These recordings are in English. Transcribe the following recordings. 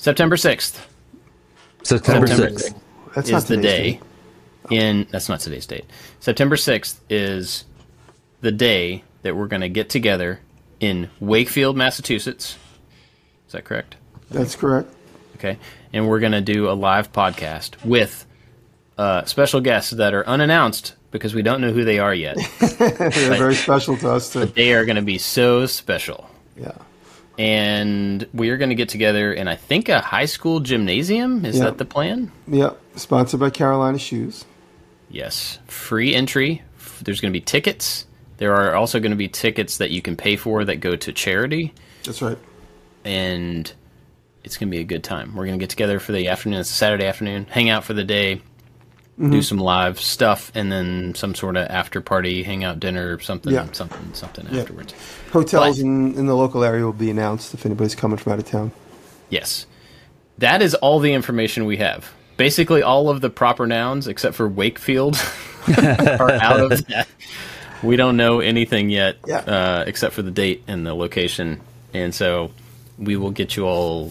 September 6th. September 6th. That's is not the today's day. That's not today's date. September 6th is the day that we're going to get together in Wakefield, Massachusetts. Is that correct? That's correct. Okay. And we're going to do a live podcast with special guests that are unannounced because we don't know who they are yet. They're very special to us, too. But they are going to be so special. Yeah. And we are going to get together in, I think, a high school gymnasium. Is that the plan? Yeah. Sponsored by Carolina Shoes. Yes. Free entry. There's going to be tickets. There are also going to be tickets that you can pay for that go to charity. That's right. And it's going to be a good time. We're going to get together for the afternoon. It's a Saturday afternoon. Hang out for the day. Do some live stuff, and then some sort of after party, hangout dinner, something afterwards. Hotels in the local area will be announced if anybody's coming from out of town. Yes. That is all the information we have. Basically, all of the proper nouns, except for Wakefield, are out of that. We don't know anything yet, except for the date and the location. And so we will get you all,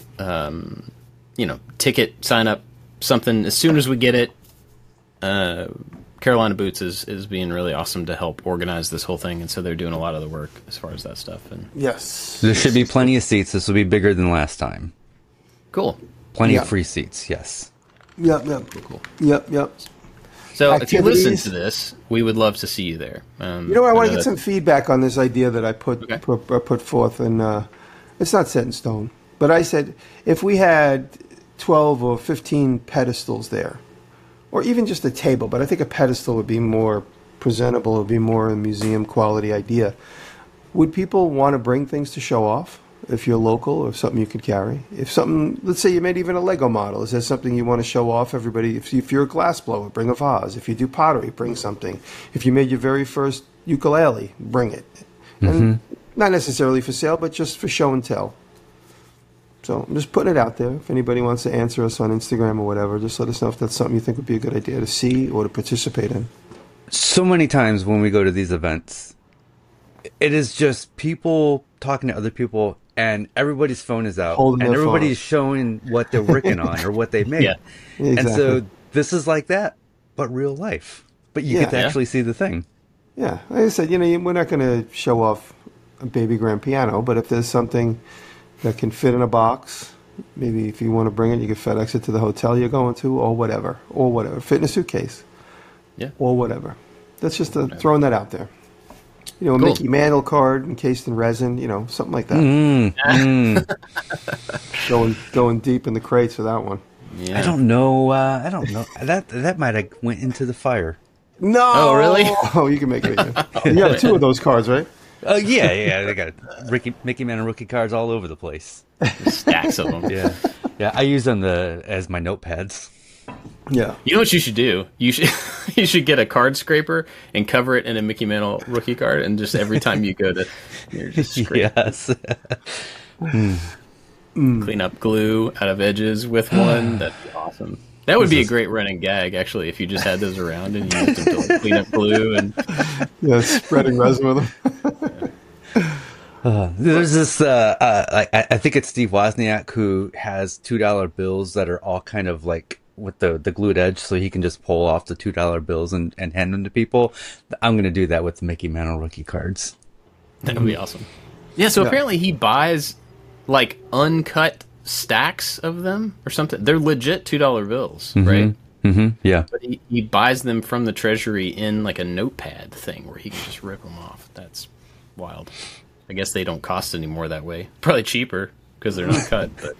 ticket, sign up, something as soon as we get it. Carolina Boots is being really awesome to help organize this whole thing, and so they're doing a lot of the work as far as that stuff. And yes, there should be plenty of seats. This will be bigger than last time. Cool. Plenty of free seats. Yes. Yep. Cool. Yep. So if you listen to this, we would love to see you there. I want to get some feedback on this idea that I put forth, and it's not set in stone. But I said if we had 12 or 15 pedestals there, or even just a table, but I think a pedestal would be more presentable, it would be more a museum quality idea. Would people want to bring things to show off if you're local or something you could carry? If something, let's say you made even a Lego model, is that something you want to show off everybody? If you're a glass blower, bring a vase. If you do pottery, bring something. If you made your very first ukulele, bring it. And not necessarily for sale, but just for show and tell. So I'm just putting it out there. If anybody wants to answer us on Instagram or whatever, just let us know if that's something you think would be a good idea to see or to participate in. So many times when we go to these events, it is just people talking to other people, and everybody's phone is out, and everybody's showing what they're working on or what they made. Yeah, exactly. And so this is like that, but real life. But you get to actually see the thing. Yeah, like I said, we're not going to show off a baby grand piano, but if there's something that can fit in a box, maybe if you want to bring it, you can FedEx it to the hotel you're going to, or whatever. Fit in a suitcase. Yeah. Or whatever. That's just throwing that out there. A Mickey Mantle card encased in resin, something like that. Going deep in the crates for that one. Yeah. I don't know. That might have went into the fire. No! Oh, really? Oh, you can make it. You have 2 of those cards, right? Oh, yeah. They got Mickey Mantle rookie cards all over the place. Stacks of them. Yeah. I use them as my notepads. Yeah. You know what you should do? You should get a card scraper and cover it in a Mickey Mantle rookie card, and just every time you go to, you're just scraping. Yes. Clean up glue out of edges with one. That'd be awesome. That would be a great running gag, actually, if you just had those around and you used them to clean up glue and spreading resin with them. There's this. I think it's Steve Wozniak who has $2 bills that are all kind of like with the glued edge, so he can just pull off the $2 bills and hand them to people. I'm going to do that with the Mickey Mantle rookie cards. That would be awesome. Yeah. So apparently he buys like uncut stacks of them or something. They're legit $2 bills, right? Mm-hmm. Yeah. But he buys them from the treasury in like a notepad thing where he can just rip them off. That's wild. I guess they don't cost anymore that way. Probably cheaper because they're not cut. But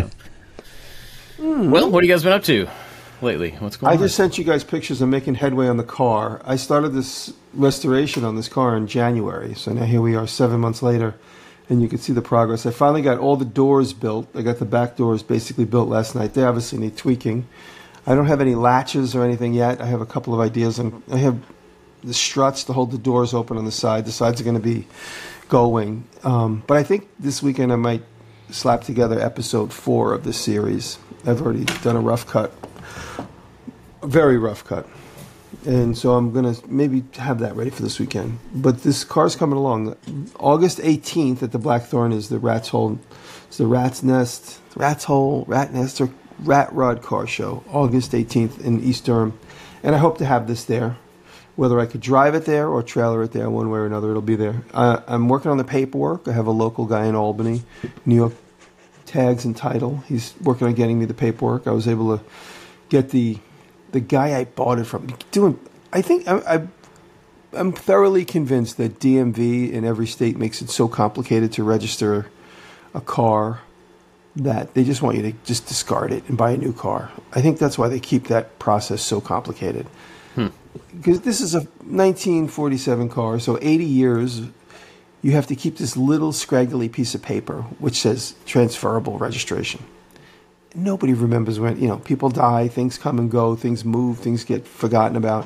well, what have you guys been up to lately? What's going on? I just sent you guys pictures of making headway on the car. I started this restoration on this car in January, so now here we are 7 months later, and you can see the progress. I finally got all the doors built. I got the back doors basically built last night. They obviously need tweaking. I don't have any latches or anything yet. I have a couple of ideas. I have the struts to hold the doors open on the side. The sides are going to be going. But I think this weekend I might slap together episode 4 of this series. I've already done a rough cut. A very rough cut. And so I'm going to maybe have that ready for this weekend. But this car's coming along. August 18th at the Blackthorn is the Rat's Hole. It's the Rat's Nest, Rat's Hole, Rat Nest, or Rat Rod Car Show. August 18th in East Durham. And I hope to have this there. Whether I could drive it there or trailer it there, one way or another, it'll be there. I'm working on the paperwork. I have a local guy in Albany, New York Tags and Title. He's working on getting me the paperwork. I was able to get the guy I bought it from. I think I'm thoroughly convinced that DMV in every state makes it so complicated to register a car that they just want you to just discard it and buy a new car. I think that's why they keep that process so complicated. Because this is a 1947 car, so 80 years, you have to keep this little scraggly piece of paper which says transferable registration. Nobody remembers when, people die, things come and go, things move, things get forgotten about.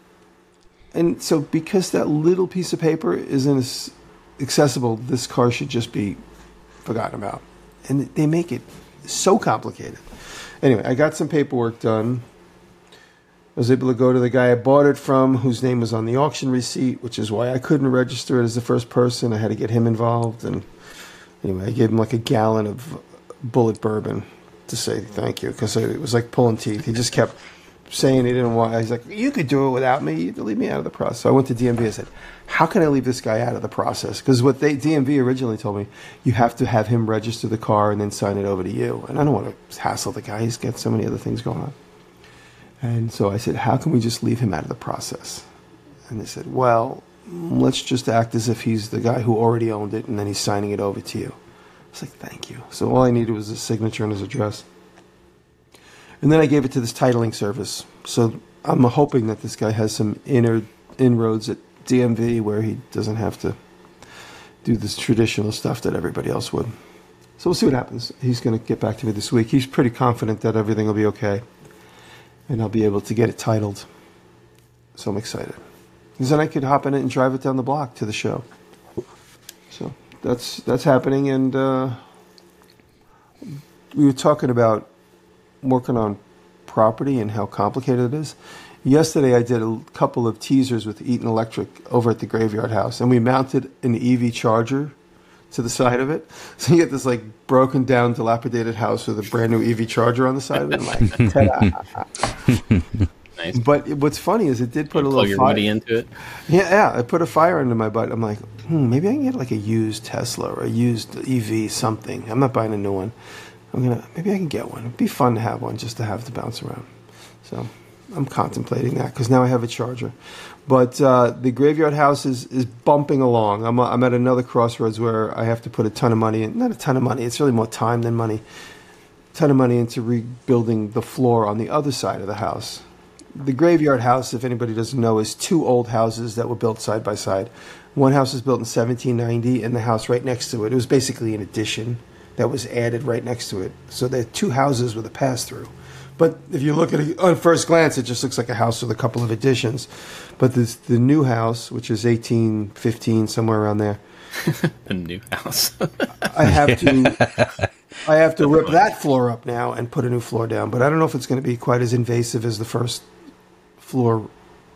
And so because that little piece of paper isn't as accessible, this car should just be forgotten about. And they make it so complicated. Anyway, I got some paperwork done. I was able to go to the guy I bought it from, whose name was on the auction receipt, which is why I couldn't register it as the first person. I had to get him involved. And anyway, I gave him like a gallon of Bullet bourbon to say thank you, because it was like pulling teeth. He just kept saying he didn't want. He's like, you could do it without me. You leave me out of the process. So I went to DMV and said, how can I leave this guy out of the process? Because what DMV originally told me, you have to have him register the car and then sign it over to you. And I don't want to hassle the guy. He's got so many other things going on. And so I said, how can we just leave him out of the process? And they said, well, let's just act as if he's the guy who already owned it and then he's signing it over to you. I was like, thank you. So all I needed was his signature and his address. And then I gave it to this titling service. So I'm hoping that this guy has some inroads at DMV where he doesn't have to do this traditional stuff that everybody else would. So we'll see what happens. He's going to get back to me this week. He's pretty confident that everything will be okay. And I'll be able to get it titled. So I'm excited. Because then I could hop in it and drive it down the block to the show. So that's happening. And we were talking about working on property and how complicated it is. Yesterday I did a couple of teasers with Eaton Electric over at the Graveyard House. And we mounted an EV charger to the side of it. So you get this like broken down, dilapidated house with a brand new EV charger on the side of it. I'm like, ta-da. Nice. But what's funny is it did put a little your fire. money into it. Yeah, I put a fire under my butt. I'm like, maybe I can get like a used Tesla or a used EV something. I'm not buying a new one. Maybe I can get one. It'd be fun to have one just to have to bounce around. So I'm contemplating that because now I have a charger. But the Graveyard House is bumping along. I'm at another crossroads where I have to put a ton of money in. Not a ton of money. It's really more time than money. A ton of money into rebuilding the floor on the other side of the house. The Graveyard House, if anybody doesn't know, is two old houses that were built side by side. One house was built in 1790, and the house right next to it was basically an addition that was added right next to it. So there are two houses with a pass-through. But if you look at it on first glance, it just looks like a house with a couple of additions. But the new house, which is 1815, somewhere around there. The new house. I have to rip that floor up now and put a new floor down. But I don't know if it's going to be quite as invasive as the first floor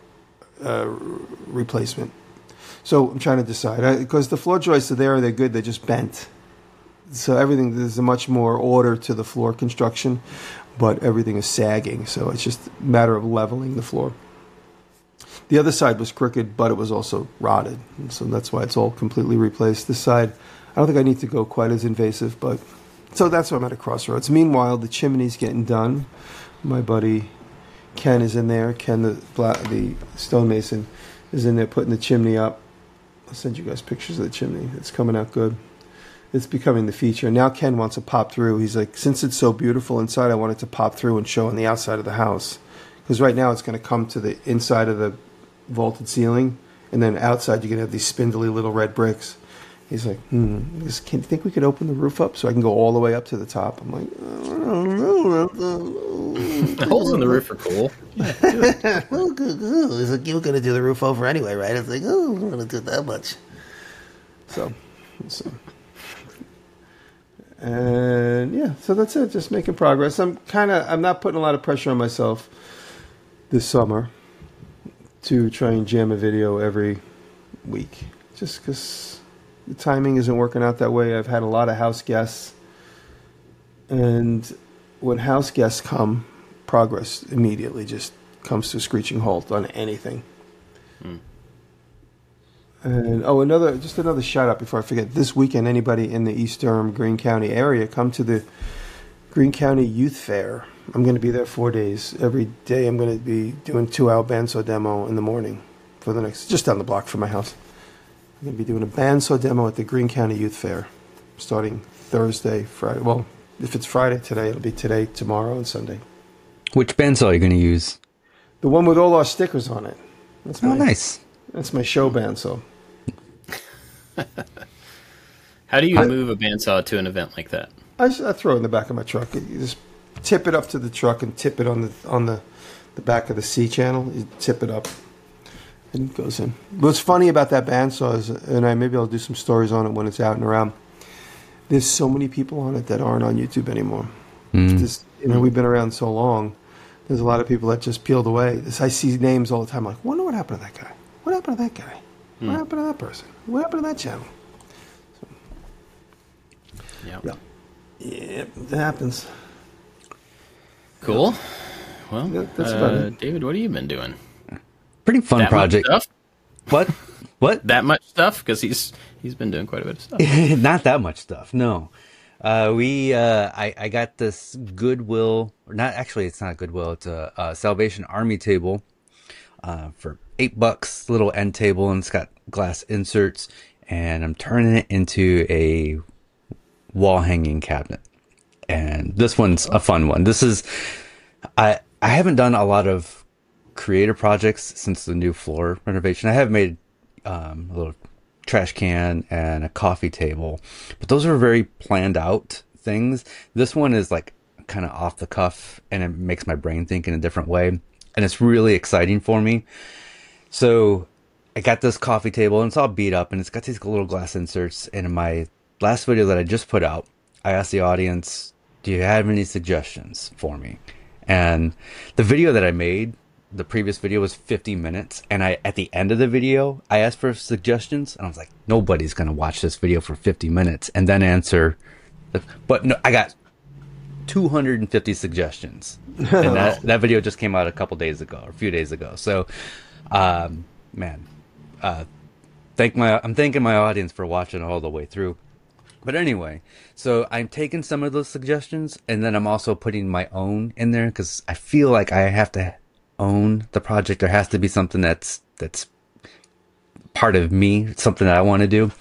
replacement. So I'm trying to decide. Because the floor joists are there, they're good, they're just bent. So there's a much more order to the floor construction, but everything is sagging. So it's just a matter of leveling the floor. The other side was crooked, but it was also rotted. And so that's why it's all completely replaced. This side, I don't think I need to go quite as invasive, but so that's why I'm at a crossroads. Meanwhile, the chimney's getting done. My buddy Ken is in there. Ken, the stonemason, is in there putting the chimney up. I'll send you guys pictures of the chimney. It's coming out good. It's becoming the feature. Now Ken wants to pop through. He's like, since it's so beautiful inside, I want it to pop through and show on the outside of the house. Because right now it's going to come to the inside of the vaulted ceiling, and then outside you're going to have these spindly little red bricks. He's like, can you think we could open the roof up so I can go all the way up to the top? I'm like, I don't know. The holes in the roof are cool. Yeah, do it. He's like, you were going to do the roof over anyway, right? I was like, I'm going to do that much. So. And yeah, so that's it. Just making progress. I'm not putting a lot of pressure on myself this summer. to try and jam a video every week, just because the timing isn't working out that way. I've had a lot of house guests, and when house guests come, progress immediately just comes to a screeching halt on anything. And another shout out before I forget. This weekend, anybody in the East Durham, Greene County area, come to the Greene County Youth Fair. I'm going to be there 4 days. Every day I'm going to be doing 2-hour bandsaw demo in the morning for the next, just down the block from my house. I'm going to be doing a bandsaw demo at the Greene County Youth Fair starting Thursday, Friday. Well, if it's Friday today, it'll be today, tomorrow, and Sunday. Which bandsaw are you going to use? The one with all our stickers on it. Nice. That's my show bandsaw. How do you move a bandsaw to an event like that? I throw it in the back of my truck. You just tip it up to the truck and tip it on the back of the C channel. You tip it up and it goes in. What's funny about that bandsaw is, and maybe I'll do some stories on it when it's out and around. There's so many people on it that aren't on YouTube anymore. We've been around so long. There's a lot of people that just peeled away. I see names all the time. I'm like, wonder what happened to that guy? What happened to that guy? What happened to that person? What happened to that channel? So, yeah, it happens. Cool. Well, that's about it. David, what have you been doing? Pretty fun project. Much stuff? What? That much stuff? Because he's been doing quite a bit of stuff. Not that much stuff. No. I got this Goodwill, or not actually. It's not Goodwill. It's a Salvation Army table for $8. Little end table, and it's got glass inserts. And I'm turning it into a wall hanging cabinet. And this one's a fun one. This is I haven't done a lot of creative projects since the new floor renovation. I have made a little trash can and a coffee table, but those are very planned out things. This one is like kind of off the cuff, and it makes my brain think in a different way, and it's really exciting for me. So I got this coffee table, and it's all beat up, and it's got these little glass inserts. And in my last video that I just put out, I asked the audience, do you have any suggestions for me? And the video that I made, the previous video, was 50 minutes. And at the end of the video, I asked for suggestions. And I was like, nobody's going to watch this video for 50 minutes and then answer. But no, I got 250 suggestions. And that video just came out a few days ago. So, I'm thanking my audience for watching all the way through. But anyway, so I'm taking some of those suggestions, and then I'm also putting my own in there, because I feel like I have to own the project. There has to be something that's part of me, something that I want to do.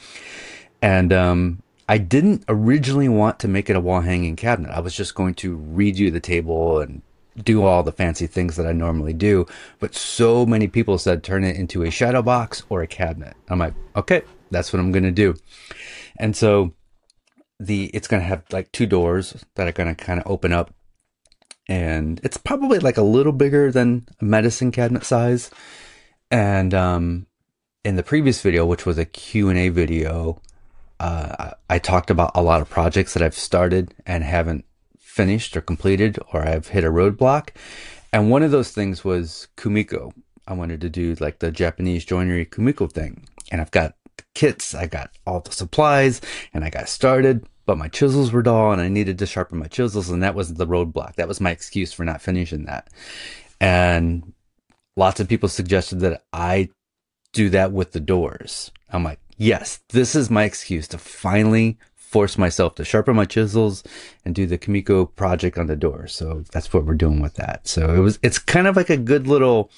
And I didn't originally want to make it a wall hanging cabinet. I was just going to redo the table and do all the fancy things that I normally do. But so many people said turn it into a shadow box or a cabinet. I'm like, okay, that's what I'm going to do. And so it's going to have like 2 doors that are going to kind of open up. And it's probably like a little bigger than a medicine cabinet size. And in the previous video, which was a Q&A video, I talked about a lot of projects that I've started and haven't finished or completed, or I've hit a roadblock. And one of those things was Kumiko. I wanted to do like the Japanese joinery Kumiko thing. And I've got the kits, I got all the supplies, and I got started, but my chisels were dull and I needed to sharpen my chisels, and that was the roadblock. That was my excuse for not finishing that. And lots of people suggested that I do that with the doors. I'm like, yes, this is my excuse to finally force myself to sharpen my chisels and do the Kumiko project on the door. So that's what we're doing with that. So it's kind of like a good little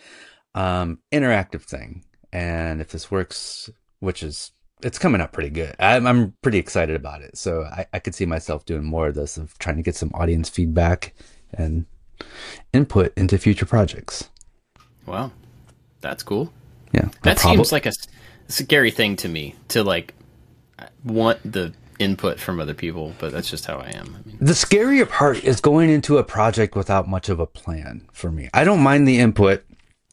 interactive thing. And if this works, it's coming up pretty good. I'm pretty excited about it. So I could see myself doing more of this, of trying to get some audience feedback and input into future projects. Wow. That's cool. Yeah. That seems like a scary thing to me, to like want the input from other people, but that's just how I am. I mean, the scarier part is going into a project without much of a plan for me. I don't mind the input,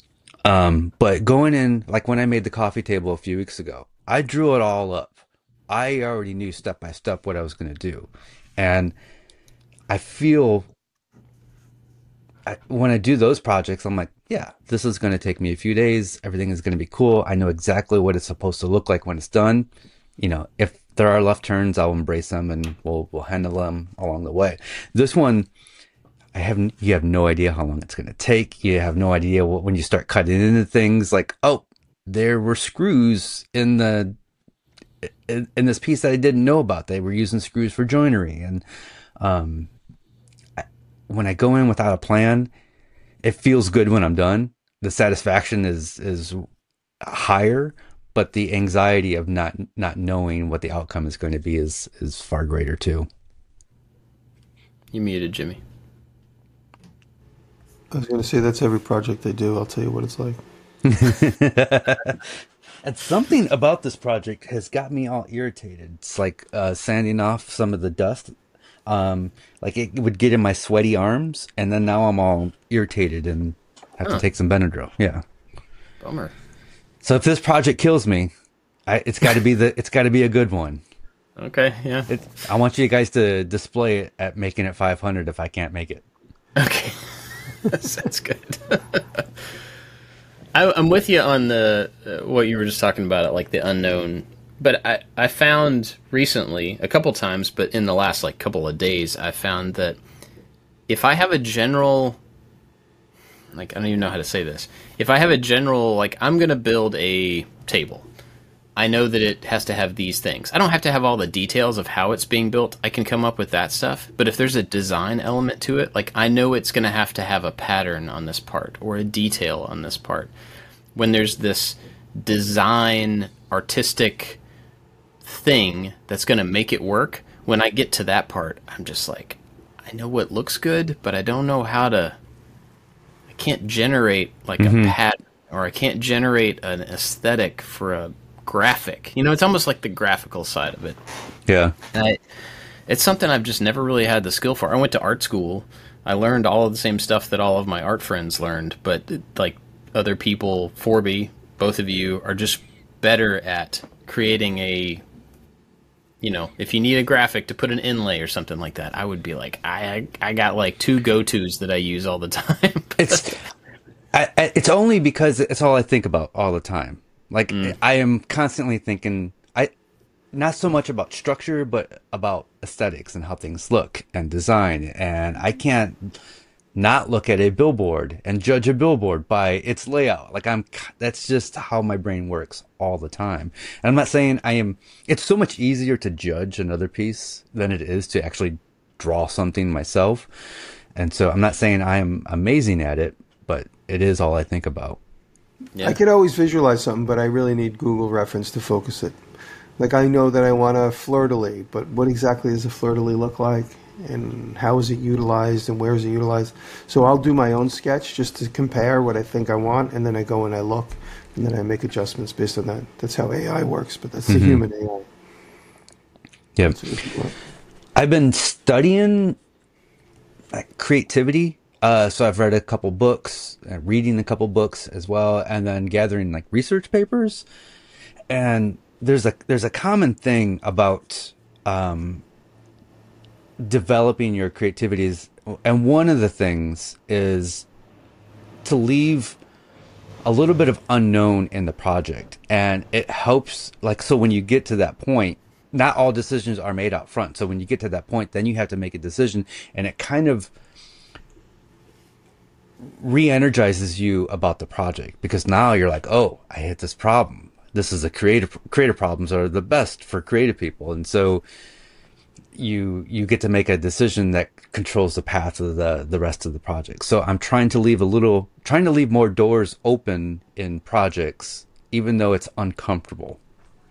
but going in, like when I made the coffee table a few weeks ago, I drew it all up. I already knew step by step what I was going to do. And I feel when I do those projects, I'm like, yeah, this is going to take me a few days. Everything is going to be cool. I know exactly what it's supposed to look like when it's done. If there are left turns, I'll embrace them and we'll handle them along the way. This one, you have no idea how long it's going to take. You have no idea when you start cutting into things like, oh, there were screws in this piece that I didn't know about. They were using screws for joinery. And when I go in without a plan, it feels good when I'm done. The satisfaction is higher, but the anxiety of not knowing what the outcome is going to be is far greater too. You muted, Jimmy. I was going to say that's every project I do. I'll tell you what it's like. And something about this project has got me all irritated. It's like sanding off some of the dust. Like it would get in my sweaty arms, and then now I'm all irritated and have to take some Benadryl. Yeah. Bummer. So if this project kills me, it's got to be a good one. Okay. Yeah. I want you guys to display it at making it 500 if I can't make it. Okay. That sounds good. I'm with you on the what you were just talking about, like the unknown. But I found recently, a couple times, but in the last like couple of days, I found that if I have a general, like I don't even know how to say this. If I have a general, like I'm going to build a table, I know that it has to have these things. I don't have to have all the details of how it's being built. I can come up with that stuff. But if there's a design element to it, like I know it's going to have a pattern on this part or a detail on this part. When there's this design, artistic thing that's going to make it work, when I get to that part, I'm just like, I know what looks good, but I don't know how to... I can't generate like a pattern, or I can't generate an aesthetic for a graphic. It's almost like the graphical side of it. Yeah. And it's something I've just never really had the skill for. I went to art school. I learned all of the same stuff that all of my art friends learned, but like other people, Forby, both of you are just better at creating a, if you need a graphic to put an inlay or something like that, I would be like, I got like 2 go-tos that I use all the time. It's only because it's all I think about all the time. Like I am constantly thinking, not so much about structure, but about aesthetics and how things look and design. And I can't not look at a billboard and judge a billboard by its layout. That's just how my brain works all the time. And I'm not saying it's so much easier to judge another piece than it is to actually draw something myself. And so I'm not saying I am amazing at it, but it is all I think about. Yeah. I could always visualize something, but I really need Google reference to focus it. Like I know that I want a fleur-de-lis, but what exactly does a fleur-de-lis look like? And how is it utilized and where is it utilized? So I'll do my own sketch just to compare what I think I want, and then I go and I look, and then I make adjustments based on that. That's how AI works, but that's the human AI. Yeah. I've been studying creativity. So I've read a couple books, reading a couple books as well, and then gathering like research papers. And there's a common thing about developing your creativities, and one of the things is to leave a little bit of unknown in the project, and it helps. Like, so when you get to that point, not all decisions are made out front. So when you get to that point, then you have to make a decision, and it kind of re-energizes you about the project, because now you're like, oh, I hit this problem. This is creative problems are the best for creative people. And so you get to make a decision that controls the path of the rest of the project. So I'm trying to leave more doors open in projects, even though it's uncomfortable.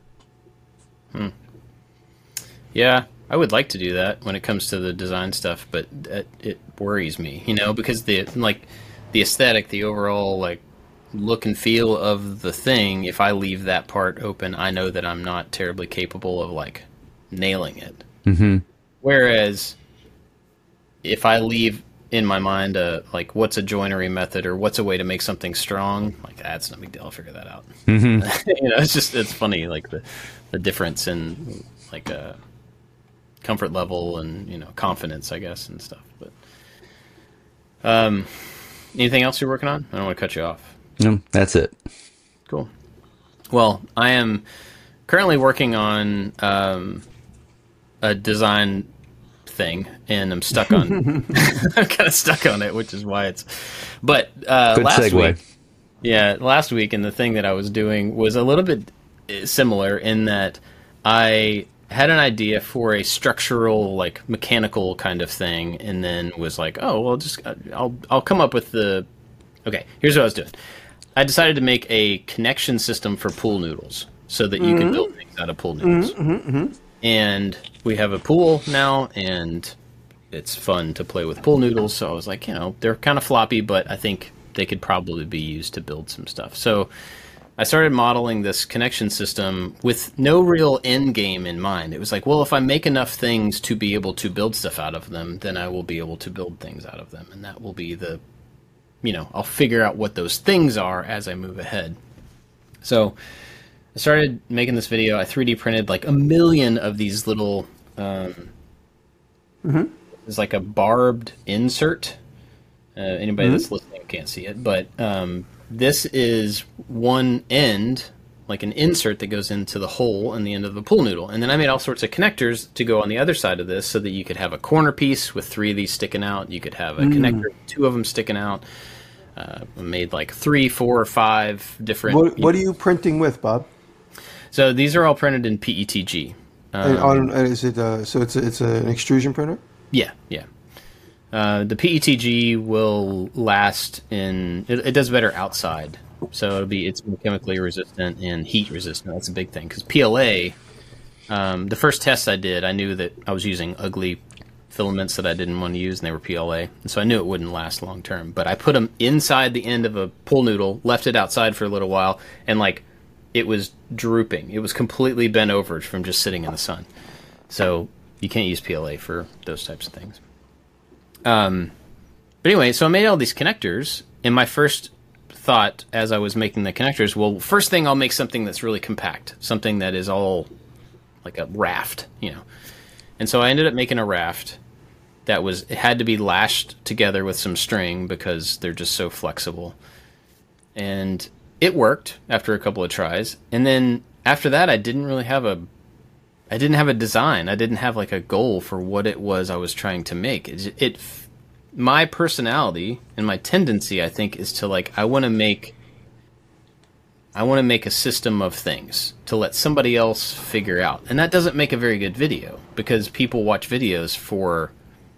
Yeah, I would like to do that when it comes to the design stuff, but it worries me, because the aesthetic, the overall like look and feel of the thing, if I leave that part open, I know that I'm not terribly capable of like nailing it. Mm-hmm. Whereas if I leave in my mind like what's a joinery method or what's a way to make something strong, like that's no big deal, I'll figure that out. Mm-hmm. It's funny, like the difference in like comfort level and confidence, I guess, and stuff. But Anything else you're working on? I don't want to cut you off. No, that's it. Cool. Well, I am currently working on a design thing, and I'm stuck on. I'm kind of stuck on it, which is why it's. But Good last segue. week, last week, and the thing that I was doing was a little bit similar in that I had an idea for a structural, like mechanical kind of thing, and then was like, oh well, just I'll come up with the. Okay, here's what I was doing. I decided to make a connection system for pool noodles so that you can build things out of pool noodles. And we have a pool now, and it's fun to play with pool noodles. So I was like, they're kind of floppy, but I think they could probably be used to build some stuff. So I started modeling this connection system with no real end game in mind. It was like, well, if I make enough things to be able to build stuff out of them, then I will be able to build things out of them. And that will be the, I'll figure out what those things are as I move ahead. So I started making this video. I 3D printed like 1 million of these little, it's like a barbed insert. Anybody that's listening can't see it, but this is one end, like an insert that goes into the hole in the end of the pool noodle. And then I made all sorts of connectors to go on the other side of this so that you could have a corner piece with 3 of these sticking out. You could have a connector, 2 of them sticking out. I made like 3, 4, or 5 different... What are you printing with, Bob? So these are all printed in PETG. Is it so it's an extrusion printer? Yeah. The PETG will last in... It does better outside. So it's more chemically resistant and heat resistant. That's a big thing. Because PLA, the first test I did, I knew that I was using ugly filaments that I didn't want to use, and they were PLA. And so I knew it wouldn't last long term. But I put them inside the end of a pool noodle, left it outside for a little while, and it was drooping. It was completely bent over from just sitting in the sun. So you can't use PLA for those types of things. But anyway, so I made all these connectors, and my first thought as I was making the connectors, well, first thing I'll make something that's really compact, something that is all like a raft, And so I ended up making a raft that it had to be lashed together with some string because they're just so flexible. And it worked after a couple of tries. And then after that, I didn't have a design. I didn't have like a goal for what it was I was trying to make. My personality and my tendency, I think, is to I want to make a system of things to let somebody else figure out. And that doesn't make a very good video because people watch videos for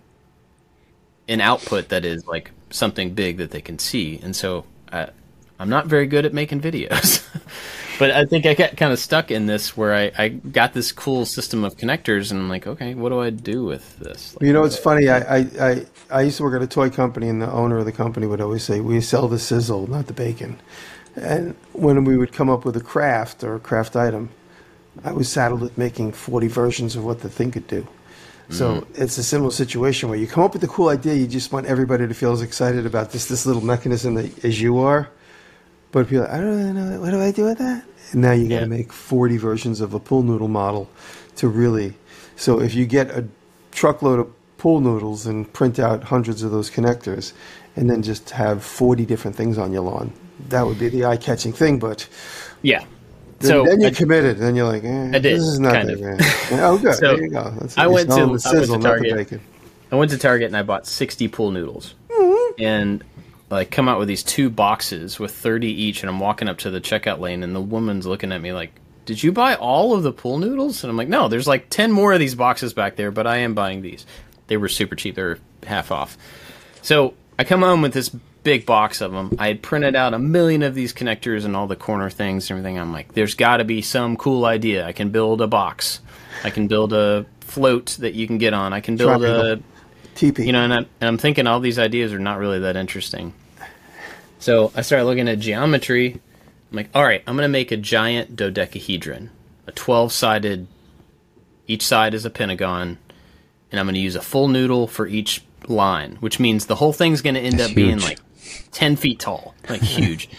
an output that is like something big that they can see. And so I'm not very good at making videos. But I think I got kind of stuck in this where I got this cool system of connectors, and I'm like, okay, what do I do with this? It's funny. I used to work at a toy company, and the owner of the company would always say, we sell the sizzle, not the bacon. And when we would come up with a craft or a craft item, I was saddled with making 40 versions of what the thing could do. So it's a similar situation where you come up with a cool idea, you just want everybody to feel as excited about this little mechanism as you are. But people are like, I don't really know, what do I do with that? And now you got to make 40 versions of a pool noodle model to really... So if you get a truckload of pool noodles and print out hundreds of those connectors and then just have 40 different things on your lawn, that would be the eye-catching thing, but... Yeah. Then you're committed, and then you're like, this is not that great. Oh, good. So there you go. I went to Target. I went to Target and I bought 60 pool noodles. And come out with these 2 boxes with 30 each, and I'm walking up to the checkout lane, and the woman's looking at me like, did you buy all of the pool noodles? And I'm like, no, there's 10 more of these boxes back there, but I am buying these. They were super cheap. They were half off. So I come home with this big box of them. I had printed out 1 million of these connectors and all the corner things and everything. I'm like, there's got to be some cool idea. I can build a box. I can build a float that you can get on. I can build a teepee. And I'm thinking all these ideas are not really that interesting. So I started looking at geometry. I'm like, all right, I'm going to make a giant dodecahedron, a 12-sided, each side is a pentagon, and I'm going to use a full noodle for each line, which means the whole thing's going to end up being 10 feet tall, huge.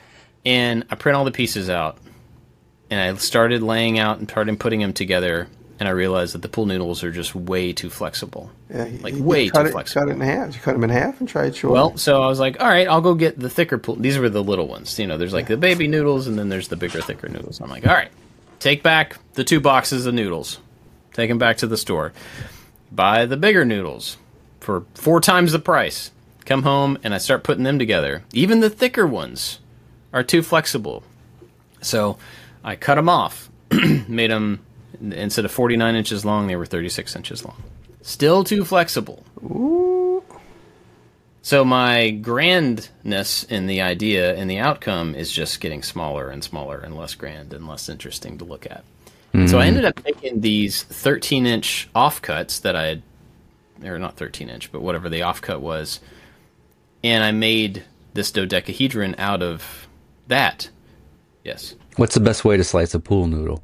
And I print all the pieces out, and I started laying out and started putting them together, and I realized that the pool noodles are just way too flexible. Yeah, way too flexible. Cut it in half. You cut them in half and try it short. Well, so I was like, all right, I'll go get the thicker pool. These were the little ones. There's like the baby noodles, and then there's the bigger, thicker noodles. I'm like, all right, take back the 2 boxes of noodles. Take them back to the store. Buy the bigger noodles for 4 times the price. Come home, and I start putting them together. Even the thicker ones are too flexible. So I cut them off. Made them, instead of 49 inches long, they were 36 inches long. Still too flexible. Ooh. So my grandness in the idea and the outcome is just getting smaller and smaller and less grand and less interesting to look at. Mm-hmm. So I ended up making these 13-inch offcuts that I had, or not 13-inch, but whatever the offcut was, and I made this dodecahedron out of that. Yes. What's the best way to slice a pool noodle?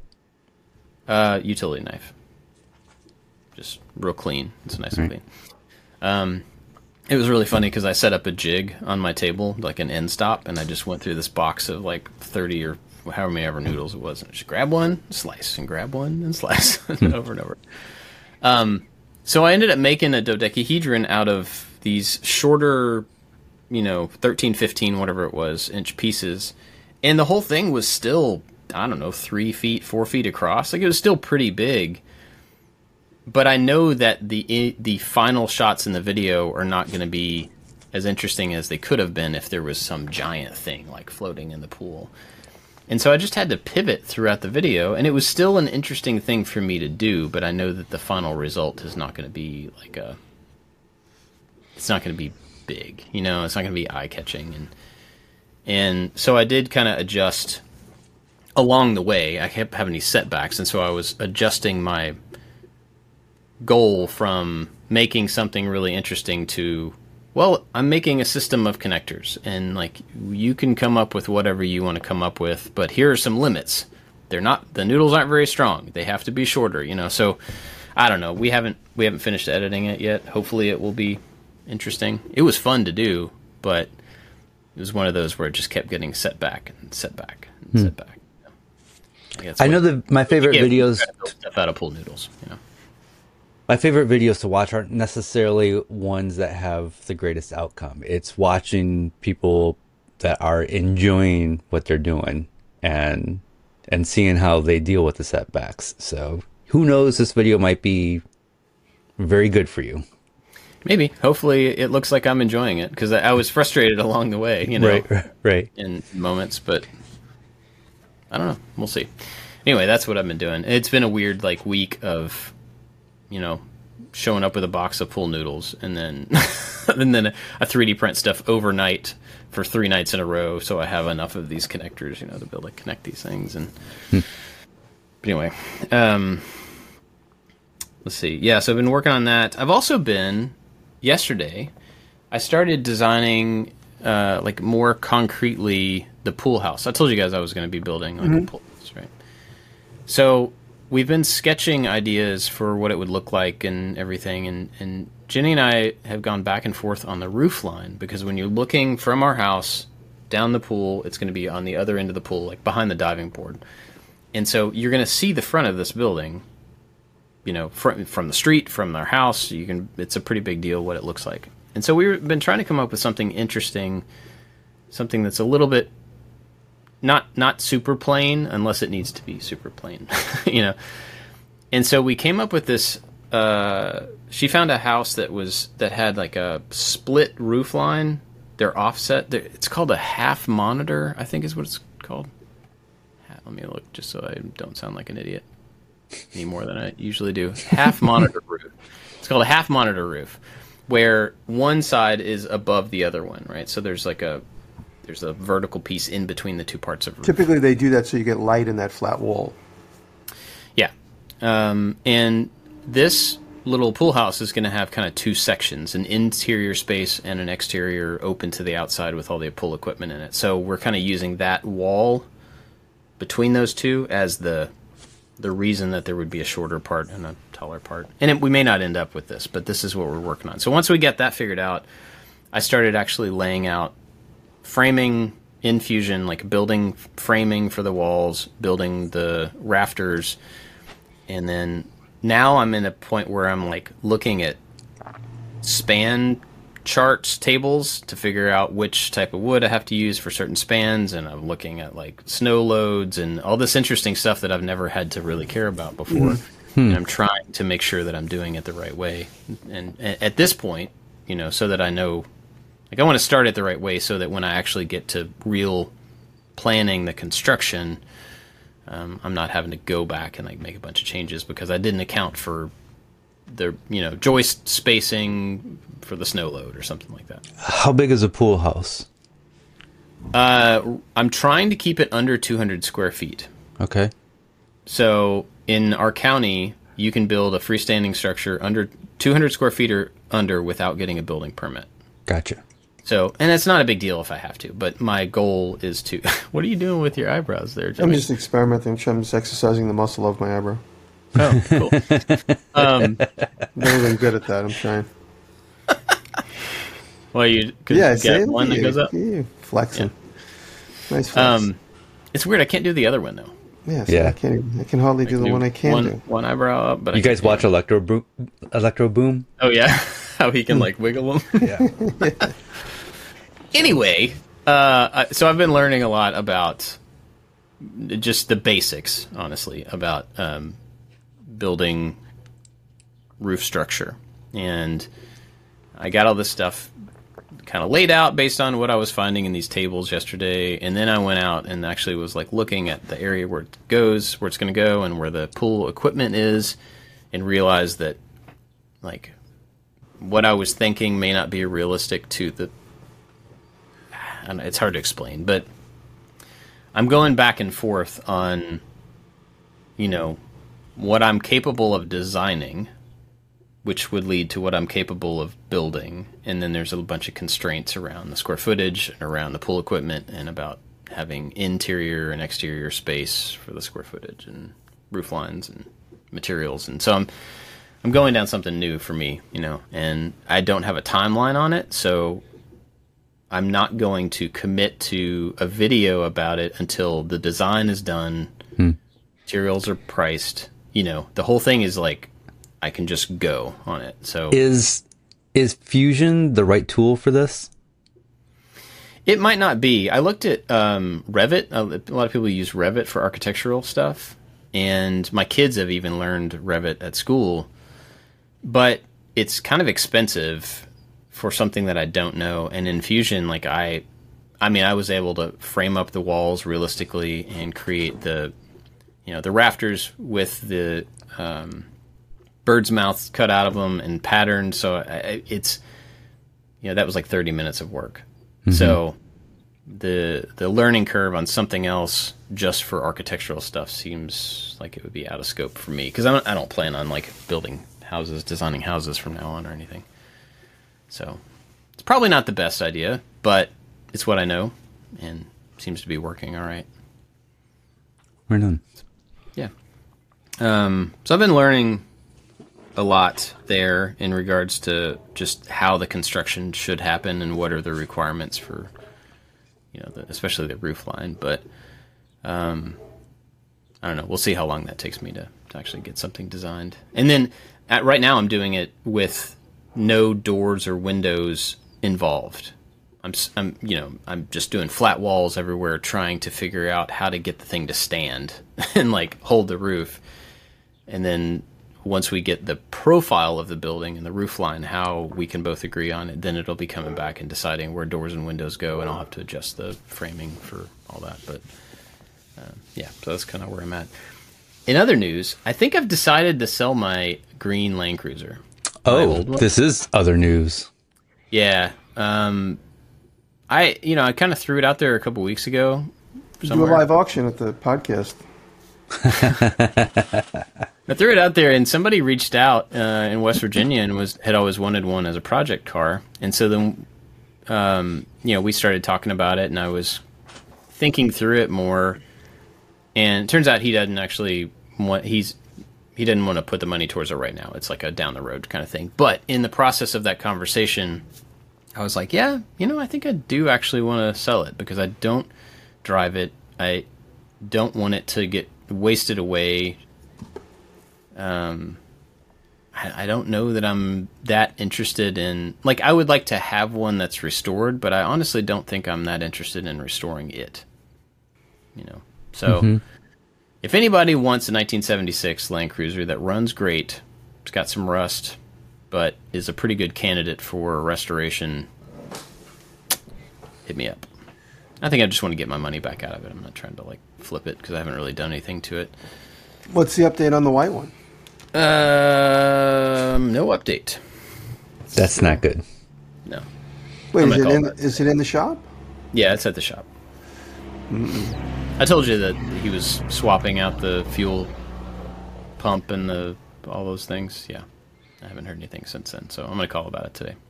Utility knife. Just real clean. It's nice and clean. It was really funny because I set up a jig on my table, like an end stop, and I just went through this box of like 30 or however many ever noodles it was, and just grab one, slice, and grab one, and slice, over and over. So I ended up making a dodecahedron out of these shorter, 13, 15, whatever it was, inch pieces, and the whole thing was still, I don't know, 3 feet, 4 feet across. Like, it was still pretty big. But I know that the final shots in the video are not going to be as interesting as they could have been if there was some giant thing like floating in the pool. And so I just had to pivot throughout the video, and it was still an interesting thing for me to do, but I know that the final result is not going to be like it's not going to be big, it's not going to be eye-catching. And so I did kind of adjust along the way. I kept having these setbacks, and so I was adjusting my goal from making something really interesting to, well, I'm making a system of connectors, and like, you can come up with whatever you want to come up with, but here are some limits. The noodles aren't very strong. They have to be shorter, so I don't know. We haven't finished editing it yet. Hopefully it will be interesting. It was fun to do, but it was one of those where it just kept getting setback and setback and setback. I know that my favorite videos stuff out of pool noodles, My favorite videos to watch aren't necessarily ones that have the greatest outcome. It's watching people that are enjoying what they're doing and seeing how they deal with the setbacks. So who knows, this video might be very good for you. Maybe. Hopefully it looks like I'm enjoying it, because I was frustrated along the way, Right. in moments, but I don't know. We'll see. Anyway, that's what I've been doing. It's been a weird week of showing up with a box of pool noodles, and then and then a 3D print stuff overnight for 3 nights in a row, so I have enough of these connectors, to be able to connect these things. And but anyway, let's see. Yeah, so I've been working on that. I've also been, yesterday, I started designing more concretely the pool house. I told you guys I was going to be building a pool house, right? So we've been sketching ideas for what it would look like and everything, and Jenny and I have gone back and forth on the roof line, because when you're looking from our house down the pool, it's going to be on the other end of the pool, like behind the diving board. And so you're going to see the front of this building, from the street, from our house. It's a pretty big deal what it looks like. And so we've been trying to come up with something interesting, something that's a little bit not super plain, unless it needs to be super plain, And so we came up with this. She found a house that had like a split roof line. They're offset. It's called a half monitor, I think is what it's called. Let me look just so I don't sound like an idiot any more than I usually do. Half monitor roof. It's called a half monitor roof, where one side is above the other one, right? So there's a vertical piece in between the two parts of the roof. Typically they do that so you get light in that flat wall. Yeah. And this little pool house is going to have kind of 2 sections, an interior space and an exterior open to the outside with all the pool equipment in it. So we're kind of using that wall between those two as the reason that there would be a shorter part and a taller part. And we may not end up with this, but this is what we're working on. So once we get that figured out, I started actually laying out framing in Fusion, like building framing for the walls, building the rafters, and then now I'm in a point where I'm like looking at span charts, tables to figure out which type of wood I have to use for certain spans, and I'm looking at like snow loads and all this interesting stuff that I've never had to really care about before. And I'm trying to make sure that I'm doing it the right way. And at this point, you know, so that I know, like, I want to start it the right way so that when I actually get to real planning the construction, I'm not having to go back and like make a bunch of changes because I didn't account for the, you know, joist spacing for the snow load or something like that. How big is a pool house? I'm trying to keep it under 200 square feet. Okay. So in our county, you can build a freestanding structure under 200 square feet or under without getting a building permit. Gotcha. So, and it's not a big deal if I have to, but my goal is to... What are you doing with your eyebrows there, Jimmy? I'm just experimenting. I'm just exercising the muscle of my eyebrow. Oh, cool. Never been good at that. I'm trying. Well, you could get one that goes up? Flexing. Yeah. Nice flex. It's weird. I can't do the other one, though. Yeah, so I can hardly do the one I can do. One eyebrow up, but you guys watch Electro Boom? Oh yeah, how he can like wiggle them. Yeah. Anyway, so I've been learning a lot about just the basics, honestly, about building roof structure, and I got all this stuff kind of laid out based on what I was finding in these tables yesterday, and then I went out and actually was like looking at the area where it goes, where it's going to go, and where the pool equipment is, and realized that like what I was thinking may not be realistic to the. I don't know, it's hard to explain, but I'm going back and forth on, you know, what I'm capable of designing, which would lead to what I'm capable of building. And then there's a bunch of constraints around the square footage, around the pool equipment, and about having interior and exterior space for the square footage and roof lines and materials. And so I'm going down something new for me, you know, and I don't have a timeline on it. So I'm not going to commit to a video about it until the design is done, materials are priced, you know, the whole thing is like, I can just go on it. So is Fusion the right tool for this? It might not be. I looked at Revit. A lot of people use Revit for architectural stuff, and my kids have even learned Revit at school. But it's kind of expensive for something that I don't know. And in Fusion, like I was able to frame up the walls realistically and create the rafters with the bird's mouth cut out of them and patterned. So it's, you know, that was like 30 minutes of work. Mm-hmm. So the learning curve on something else just for architectural stuff seems like it would be out of scope for me, because I don't plan on like building houses, designing houses from now on or anything. So it's probably not the best idea, but it's what I know and seems to be working all right. Right on. Yeah. So I've been learning a lot there in regards to just how the construction should happen and what are the requirements for, you know, especially the roof line. But I don't know. We'll see how long that takes me to actually get something designed. And then right now I'm doing it with no doors or windows involved. I'm just doing flat walls everywhere, trying to figure out how to get the thing to stand and like hold the roof. And then once we get the profile of the building and the roof line, how we can both agree on it, then it'll be coming back and deciding where doors and windows go, and I'll have to adjust the framing for all that. But yeah, so that's kind of where I'm at. In other news, I think I've decided to sell my green Land Cruiser. Oh, this is other news. Yeah. I kind of threw it out there a couple weeks ago. Do a live auction at the podcast. I threw it out there, and somebody reached out in West Virginia and had always wanted one as a project car. And so then, we started talking about it, and I was thinking through it more. And it turns out he doesn't actually want. He didn't want to put the money towards it right now. It's like a down the road kind of thing. But in the process of that conversation, I was like, yeah, I think I do actually want to sell it, because I don't drive it. I don't want it to get wasted away. I don't know that I'm that interested in, like, I would like to have one that's restored, but I honestly don't think I'm that interested in restoring it. You know, so if anybody wants a 1976 Land Cruiser that runs great, it's got some rust, but is a pretty good candidate for restoration, hit me up. I think I just want to get my money back out of it. I'm not trying to like flip it because I haven't really done anything to it. What's the update on the white one? No update. That's not good. No. Wait, is it in the shop? Yeah, it's at the shop. I told you that he was swapping out the fuel pump and all those things. Yeah, I haven't heard anything since then, so I'm going to call about it today.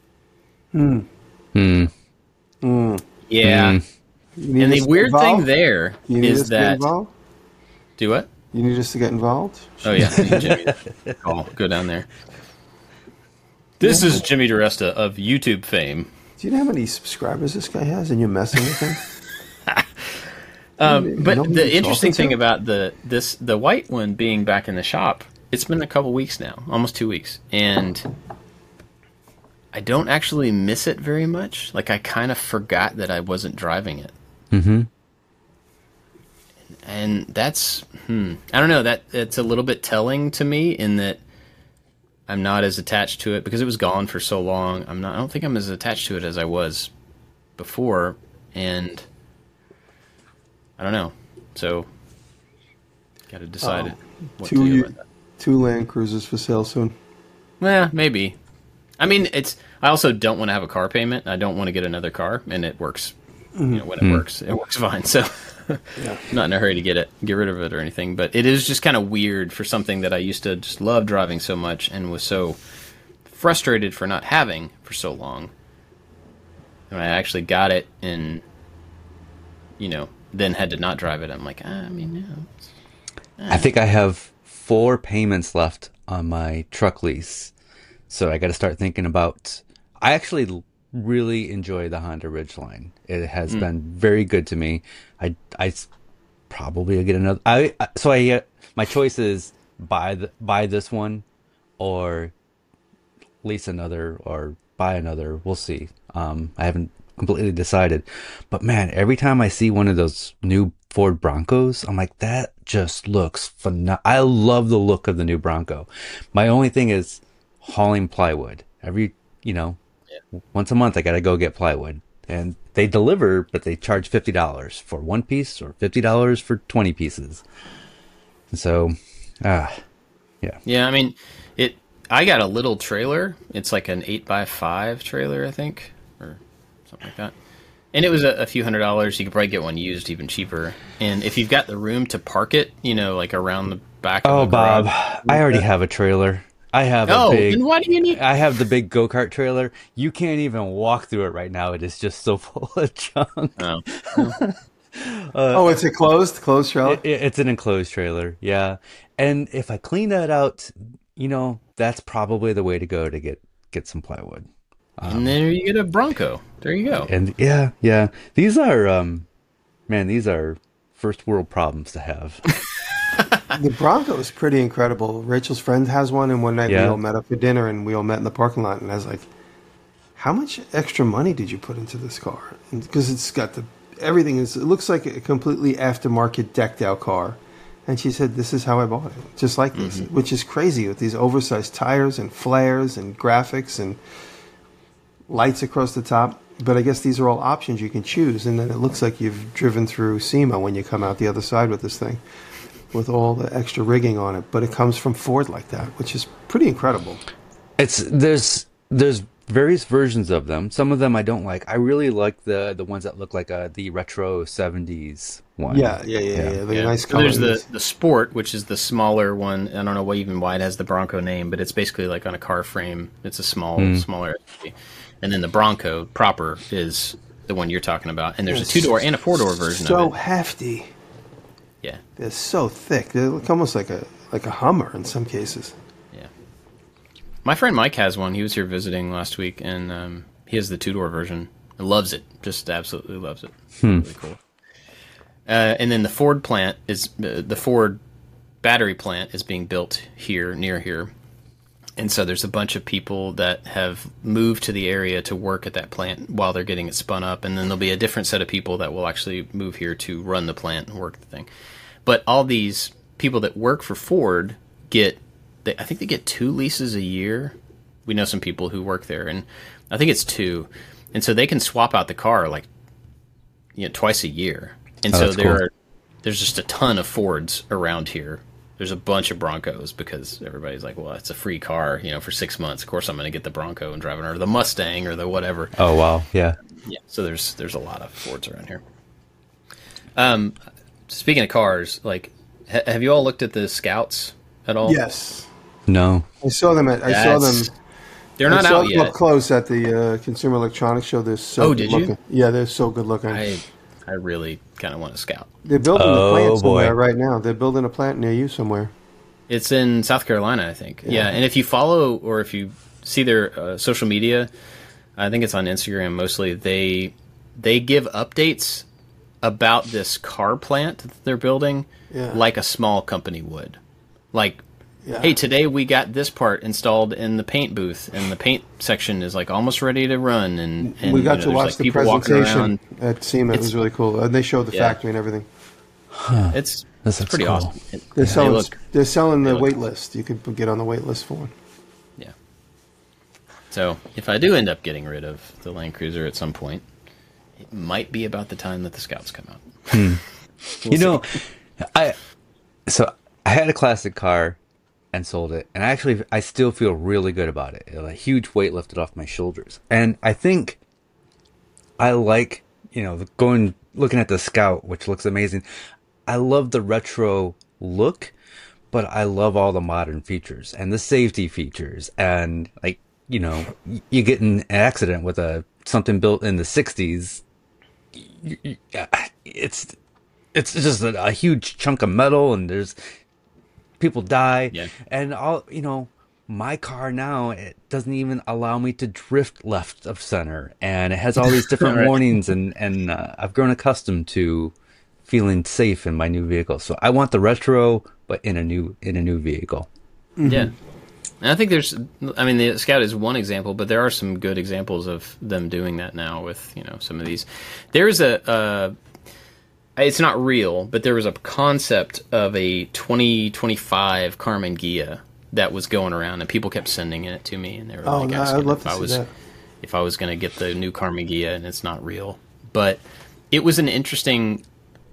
Yeah. And the weird thing there is that... Do what? You need us to get involved? Oh, yeah. Jimmy, go down there. This is Jimmy DiResta of YouTube fame. Do you know how many subscribers this guy has, and you're messing with him? But the interesting thing about the white one being back in the shop, it's been a couple weeks now, almost 2 weeks, and I don't actually miss it very much. Like, I kind of forgot that I wasn't driving it. Mm-hmm. And that's, I don't know, it's a little bit telling to me in that I'm not as attached to it because it was gone for so long. I don't think I'm as attached to it as I was before, and I don't know. So, got to decide what to do with that. 2 Land Cruisers for sale soon. Well, maybe. I mean, I also don't want to have a car payment. I don't want to get another car, and it works. You know, when it works fine. So, I'm not in a hurry to get rid of it or anything. But it is just kind of weird for something that I used to just love driving so much and was so frustrated for not having for so long. When I actually got it and, you know, then had to not drive it, I'm like, I think I have 4 payments left on my truck lease. So I got to start thinking about... I actually really enjoy the Honda Ridgeline. It has been very good to me. I probably will get another... my choice is buy this one or lease another or buy another. We'll see. I haven't completely decided. But man, every time I see one of those new Ford Broncos, I'm like, that just looks phenomenal. I love the look of the new Bronco. My only thing is hauling plywood. Once a month I gotta go get plywood. And they deliver, but they charge $50 for 1 piece or $50 for 20 pieces. And so, yeah. Yeah, I mean, I got a little trailer. It's like an 8x5 trailer, I think, or something like that. And it was a few $100s. You could probably get one used even cheaper. And if you've got the room to park it, like around the back of the garage. Bob, I already have a trailer. I have then why do you need... I have the big go-kart trailer. You can't even walk through it right now. It is just so full of junk. It's a closed trailer? It's an enclosed trailer, yeah. And if I clean that out, that's probably the way to go to get some plywood. And then you get a Bronco. There you go. And yeah. These are, these are first world problems to have. The Bronco is pretty incredible. Rachel's friend has one, and one night we all met up for dinner, and we all met in the parking lot, and I was like, how much extra money did you put into this car? Because it's got everything it looks like a completely aftermarket decked out car. And she said, this is how I bought it, just like this, which is crazy with these oversized tires and flares and graphics and lights across the top. But I guess these are all options you can choose, and then it looks like you've driven through SEMA when you come out the other side with this thing, with all the extra rigging on it. But it comes from Ford like that, which is pretty incredible. There's various versions of them. Some of them I don't like. I really like the ones that look like the retro 70s one. Yeah. The nice color. There's the Sport, which is the smaller one. I don't know why it has the Bronco name, but it's basically like on a car frame. It's a smaller SUV. And then the Bronco proper is the one you're talking about. And there's a 2-door and a 4-door version of it. So hefty. Yeah. They're so thick. They look almost like a Hummer in some cases. Yeah. My friend Mike has one. He was here visiting last week, and he has the 2-door version. And loves it. Just absolutely loves it. Really cool. And then the Ford plant the Ford battery plant is being built near here. And so there's a bunch of people that have moved to the area to work at that plant while they're getting it spun up. And then there'll be a different set of people that will actually move here to run the plant and work the thing. But all these people that work for Ford I think they get 2 leases a year. We know some people who work there, and I think it's 2. And so they can swap out the car like, twice a year. And so there's just a ton of Fords around here. There's a bunch of Broncos because everybody's like, well, it's a free car, for 6 months. Of course, I'm going to get the Bronco and drive it, or the Mustang, or the whatever. Oh, wow. Yeah. Yeah. So there's a lot of Fords around here. Speaking of cars, like, have you all looked at the Scouts at all? Yes. No. I saw them. They're not out yet. Up close at the Consumer Electronics Show. They're so good looking. Yeah, they're so good looking. I really kind of want a Scout. They're building a plant somewhere right now. They're building a plant near you somewhere. It's in South Carolina, I think. Yeah, and if you follow or if you see their social media, I think it's on Instagram mostly, they give updates about this car plant that they're building like a small company would. Like, hey, today we got this part installed in the paint booth, and the paint section is like almost ready to run. And we got to watch the presentation at SEMA. It was really cool. And they showed the factory and everything. Huh. It's pretty cool. awesome. They're selling the wait list. You can get on the wait list for one. Yeah. So if I do end up getting rid of the Land Cruiser at some point, it might be about the time that the Scouts come out. We'll see. I had a classic car and sold it, and I still feel really good about it. A huge weight lifted off my shoulders, and I think I like looking at the Scout, which looks amazing. I love the retro look, but I love all the modern features and the safety features, and you get in an accident with something built in the 60s. It's just a huge chunk of metal, and there's people die, and my car now, it doesn't even allow me to drift left of center, and it has all these different warnings, and I've grown accustomed to feeling safe in my new vehicle. So I want the retro, but in a new vehicle. Mm-hmm. Yeah. And I think the Scout is one example, but there are some good examples of them doing that now with, some of these. There's it's not real, but there was a concept of a 2025 Karmann Ghia that was going around, and people kept sending it to me, and they were asking if I was going to get the new Karmann Ghia, and it's not real. But it was an interesting,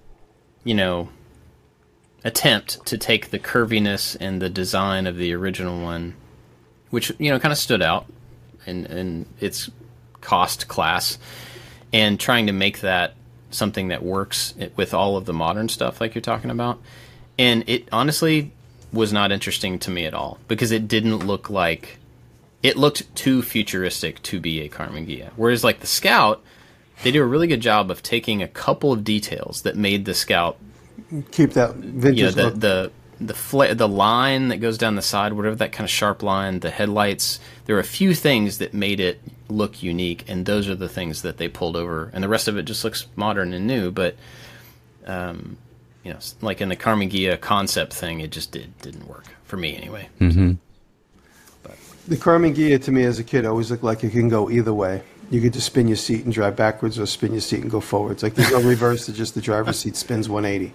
attempt to take the curviness and the design of the original one, which kind of stood out in its cost class, and trying to make that something that works with all of the modern stuff like you're talking about. And it honestly was not interesting to me at all, because it didn't look like, it looked too futuristic to be a Karmann Ghia. Whereas like the Scout, they do a really good job of taking a couple of details that made the Scout keep that vintage look. The line that goes down the side, whatever, that kind of sharp line, the headlights. There are a few things that made it look unique, and those are the things that they pulled over, and the rest of it just looks modern and new. But like in the Karmann Ghia concept thing, it just didn't work for me anyway. Mm-hmm. But the Karmann Ghia to me as a kid always looked like it can go either way. You could just spin your seat and drive backwards, or spin your seat and go forwards. Like there's no reverse; it's just the driver's seat spins 180.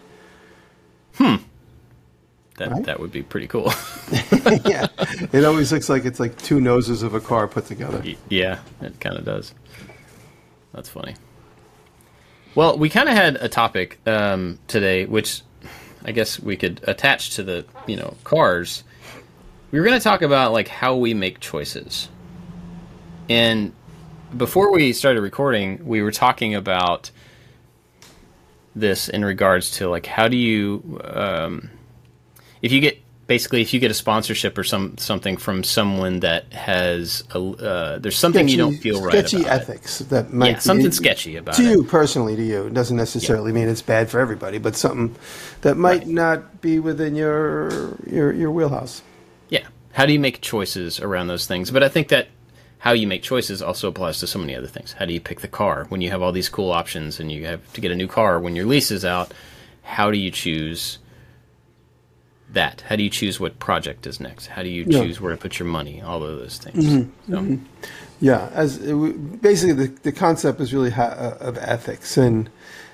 That would be pretty cool. Yeah, it always looks like it's like two noses of a car put together. Yeah, it kind of does. That's funny. Well, we kind of had a topic today, which I guess we could attach to the cars. We were going to talk about like how we make choices, and before we started recording, we were talking about this in regards to like how do you if you get a sponsorship or something from someone that has there's something you don't feel right about. Sketchy ethics that might be something sketchy about to you personally. To you, it doesn't necessarily mean it's bad for everybody, but something that might not be within your wheelhouse. Yeah, how do you make choices around those things? But I think that how you make choices also applies to so many other things. How do you pick the car when you have all these cool options and you have to get a new car when your lease is out? How do you choose that? How do you choose what project is next? How do you choose where to put your money? All of those things. Mm-hmm. So. Yeah, basically the concept is really of ethics and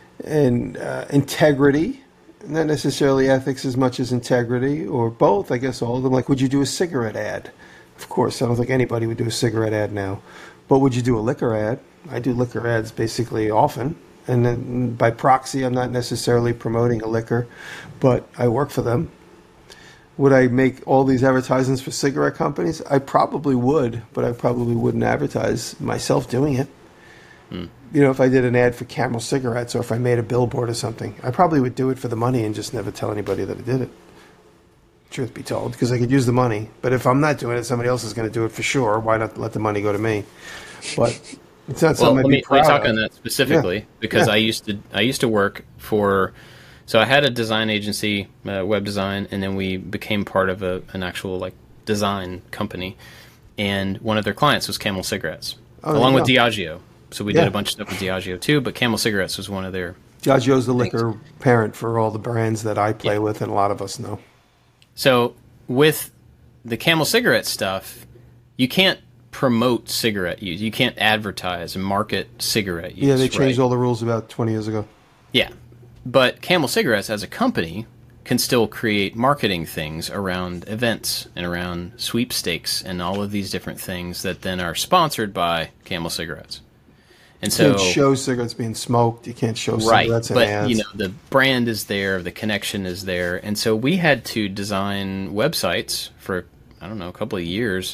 integrity, not necessarily ethics as much as integrity, or both. I guess all of them. Like, would you do a cigarette ad? Of course, I don't think anybody would do a cigarette ad now. But would you do a liquor ad? I do liquor ads basically often. And then by proxy, I'm not necessarily promoting a liquor, but I work for them. Would I make all these advertisements for cigarette companies? I probably would, but I probably wouldn't advertise myself doing it. You know, if I did an ad for Camel cigarettes or if I made a billboard or something, I probably would do it for the money and just never tell anybody that I did it. Truth be told, because I could use the money. But if I'm not doing it, somebody else is going to do it for sure. Why not let the money go to me? But it's not something I'd be proud of. Let me talk on that specifically, because I used to work for. So I had a design agency, web design, and then we became part of an actual like design company. And one of their clients was Camel cigarettes, along with Diageo. So we did a bunch of stuff with Diageo too, but Camel cigarettes was one of their. Diageo's the liquor parent for all the brands that I play with, and a lot of us know. So with the Camel cigarette stuff, you can't promote cigarette use. You can't advertise and market cigarette use. Yeah, they changed all the rules about 20 years ago. Yeah. But Camel cigarettes as a company can still create marketing things around events and around sweepstakes and all of these different things that then are sponsored by Camel cigarettes. And so, you can't show cigarettes being smoked. You can't show cigarettes in ads. But, you know, the brand is there, the connection is there. And so we had to design websites for, I don't know, a couple of years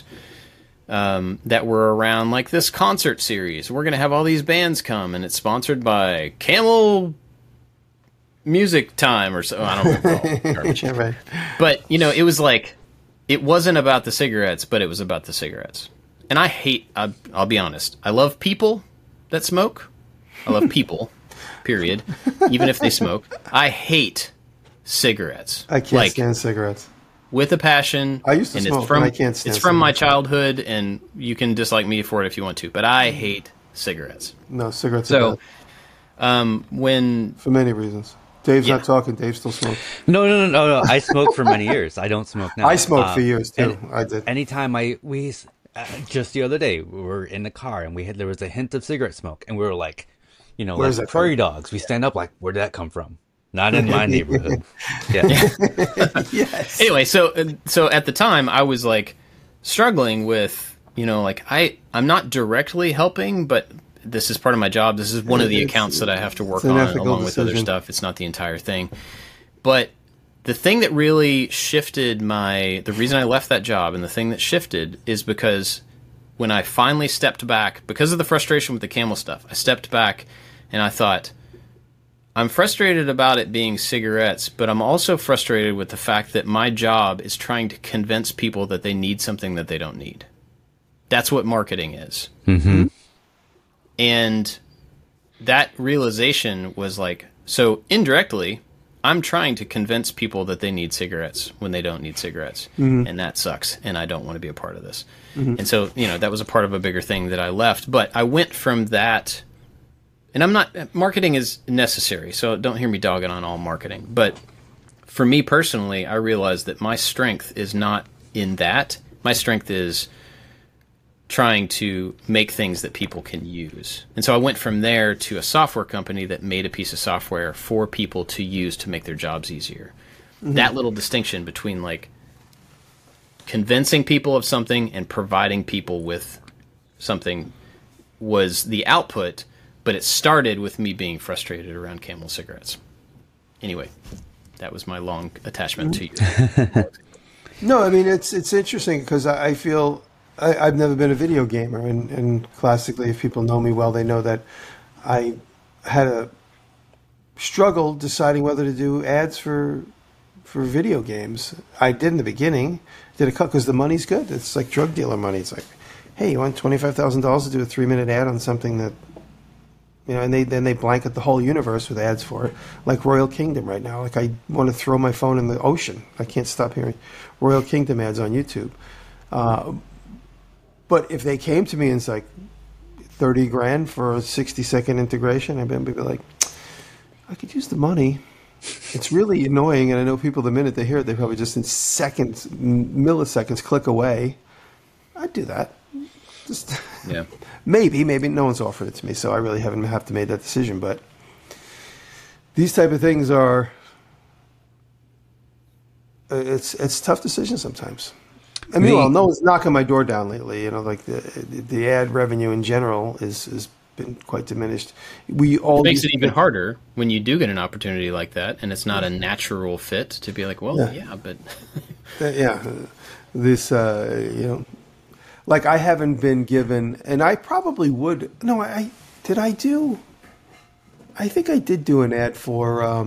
that were around like this concert series. We're going to have all these bands come, and it's sponsored by Camel Music Time or so. I don't know. Right. But, you know, it was like, it wasn't about the cigarettes, but it was about the cigarettes. And I hate, I'll be honest, I love people that smoke. I love people, period. Even if they smoke. I hate cigarettes. I can't stand cigarettes. With a passion. I used to smoke, and I can't stand It's from my childhood, and you can dislike me for it if you want to, but I hate cigarettes. No, cigarettes are bad. For many reasons. Dave's not talking. Dave still smokes. No. I smoked for many years. I don't smoke now. I smoked for years, too. I did. Anytime just the other day, we were in the car and there was a hint of cigarette smoke, and we were like, you know, like prairie dogs. We stand up like, where did that come from? Not in my neighborhood. Yeah. Yes. Anyway, so at the time, I was like struggling with, you know, like I'm not directly helping, but this is part of my job. This is one of the accounts that I have to work on along with other stuff. It's not the entire thing, but. The thing that really shifted the reason I left that job and the thing that shifted is because when I finally stepped back, because of the frustration with the Camel stuff, I stepped back and I thought, I'm frustrated about it being cigarettes, but I'm also frustrated with the fact that my job is trying to convince people that they need something that they don't need. That's what marketing is. Mm-hmm. And that realization was like, so indirectly, I'm trying to convince people that they need cigarettes when they don't need cigarettes. Mm-hmm. And that sucks. And I don't want to be a part of this. Mm-hmm. And so, you know, that was a part of a bigger thing that I left. But I went from that, and marketing is necessary. So don't hear me dogging on all marketing. But for me personally, I realized that my strength is not in that. My strength is trying to make things that people can use. And so I went from there to a software company that made a piece of software for people to use to make their jobs easier. Mm-hmm. That little distinction between like convincing people of something and providing people with something was the output, but it started with me being frustrated around Camel cigarettes. Anyway, that was my long attachment to you. No, I mean, it's interesting because I feel... I've never been a video gamer, and classically, if people know me well, they know that I had a struggle deciding whether to do ads for video games. I did in the beginning, did a cut because the money's good. It's like drug dealer money. It's like, hey, you want $25,000 to do a 3-minute ad on something that, you know, and then they blanket the whole universe with ads for it, like Royal Kingdom right now. Like I want to throw my phone in the ocean. I can't stop hearing Royal Kingdom ads on YouTube. But if they came to me and it's like $30,000 for a 60-second integration, I'd be like, I could use the money. It's really annoying, and I know people the minute they hear it, they probably just in seconds, milliseconds, click away. I'd do that. Just maybe no one's offered it to me, so I really haven't have to make that decision. But these type of things are it's tough decisions sometimes. I mean, well, no one's knocking my door down lately. You know, like the ad revenue in general is been quite diminished. It makes it even harder when you do get an opportunity like that, and it's not a natural fit to be like, well, but this like I haven't been given, and I probably would. No, I think I did do an ad for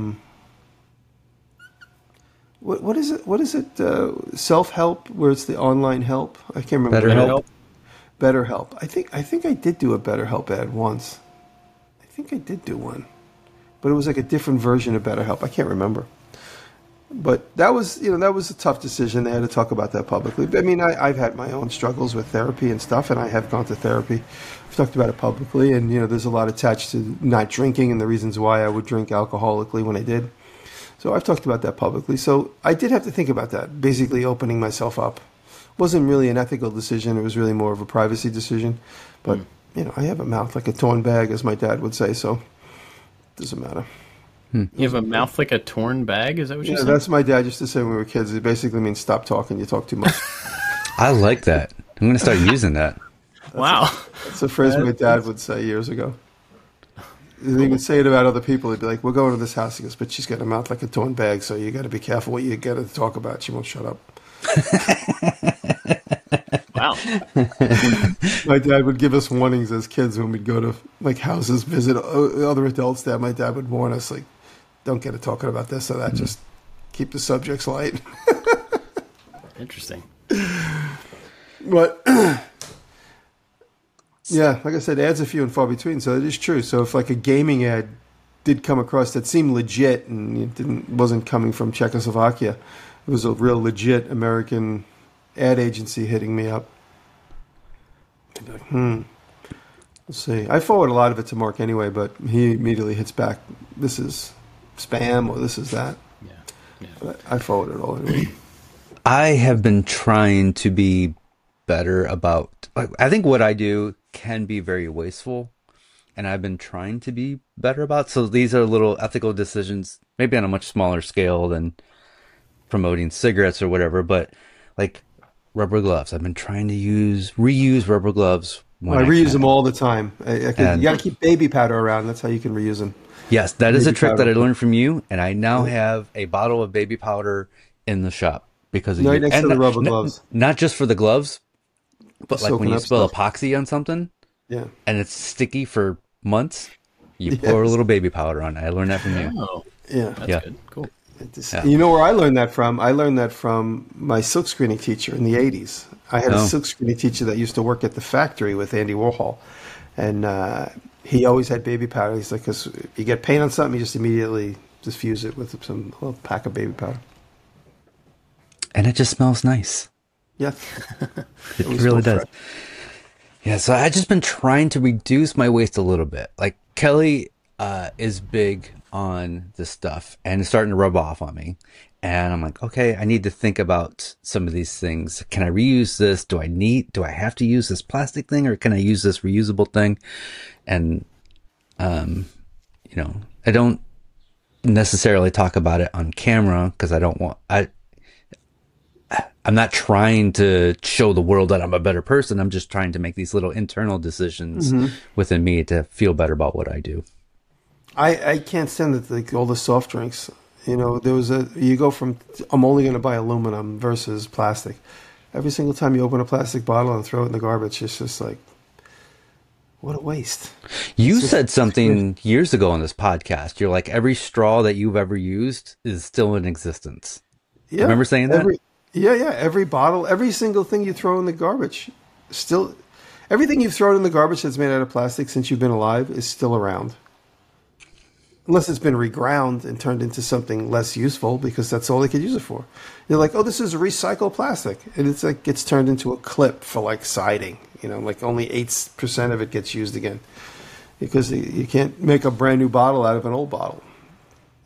what is it? What is it? Self-help, where it's the online help. I can't remember. BetterHelp. I think I did do a BetterHelp ad once. I think I did do one, but it was like a different version of BetterHelp. I can't remember. But that was a tough decision. They had to talk about that publicly. I mean, I've had my own struggles with therapy and stuff, and I have gone to therapy. I've talked about it publicly, and there's a lot attached to not drinking and the reasons why I would drink alcoholically when I did. So I've talked about that publicly. So I did have to think about that, basically opening myself up. Wasn't really an ethical decision. It was really more of a privacy decision. But, I have a mouth like a torn bag, as my dad would say, so it doesn't matter. You have a mouth like a torn bag? Is that what you said? Yeah, that's my dad used to say when we were kids. It basically means stop talking. You talk too much. I like that. I'm going to start using that. Wow. That's a phrase my dad would say years ago. He would say it about other people. He'd be like, we're going to this house. He goes, but she's got a mouth like a torn bag, so you got to be careful what you got to talk about. She won't shut up. Wow. My dad would give us warnings as kids when we'd go to like houses, visit other adults. My dad would warn us, like, don't get it talking about this or that. Just keep the subjects light. Interesting. But yeah, like I said, ads are few and far between, so it is true. So if like a gaming ad did come across that seemed legit and it wasn't coming from Czechoslovakia, it was a real legit American ad agency hitting me up. I'd be like, let's see. I forward a lot of it to Mark anyway, but he immediately hits back, this is spam or this is that. Yeah. But I forward it all anyway. I have been trying to be better about, I think what I do can be very wasteful, and I've been trying to be better about. So these are little ethical decisions, maybe on a much smaller scale than promoting cigarettes or whatever, but like rubber gloves. I've been trying to reuse rubber gloves. I reuse them all the time. You got to keep baby powder around. That's how you can reuse them. Yes, that is a trick that I learned from you, and I now have a bottle of baby powder in the shop because of you. Next to the rubber gloves. Not just for the gloves, but like when you spill epoxy on something, and it's sticky for months, you pour a little baby powder on it. I learned that from you. Oh, yeah, that's good. Cool. You know where I learned that from? I learned that from my silk screening teacher in the 80s. I had a silk screening teacher that used to work at the factory with Andy Warhol. And he always had baby powder. He's like, because you get paint on something, you just immediately diffuse it with a little pack of baby powder. And it just smells nice. Yeah. It really does. Fresh. Yeah, so I've just been trying to reduce my waste a little bit. Like Kelly is big on this stuff and it's starting to rub off on me. And I'm like, okay, I need to think about some of these things. Can I reuse this? Do I have to use this plastic thing, or can I use this reusable thing? And, I don't necessarily talk about it on camera because I'm not trying to show the world that I'm a better person. I'm just trying to make these little internal decisions within me to feel better about what I do. I can't stand it, like all the soft drinks. You go from, I'm only going to buy aluminum versus plastic. Every single time you open a plastic bottle and throw it in the garbage, it's just like, what a waste. You said something years ago on this podcast. You're like, every straw that you've ever used is still in existence. Yeah. Remember saying that? Every bottle, every single thing you throw in the garbage, everything you've thrown in the garbage that's made out of plastic since you've been alive is still around. Unless it's been reground and turned into something less useful, because that's all they could use it for. They're like, oh, this is recycled plastic. And it's like gets turned into a clip for like siding. Like only 8% of it gets used again. Because you can't make a brand new bottle out of an old bottle.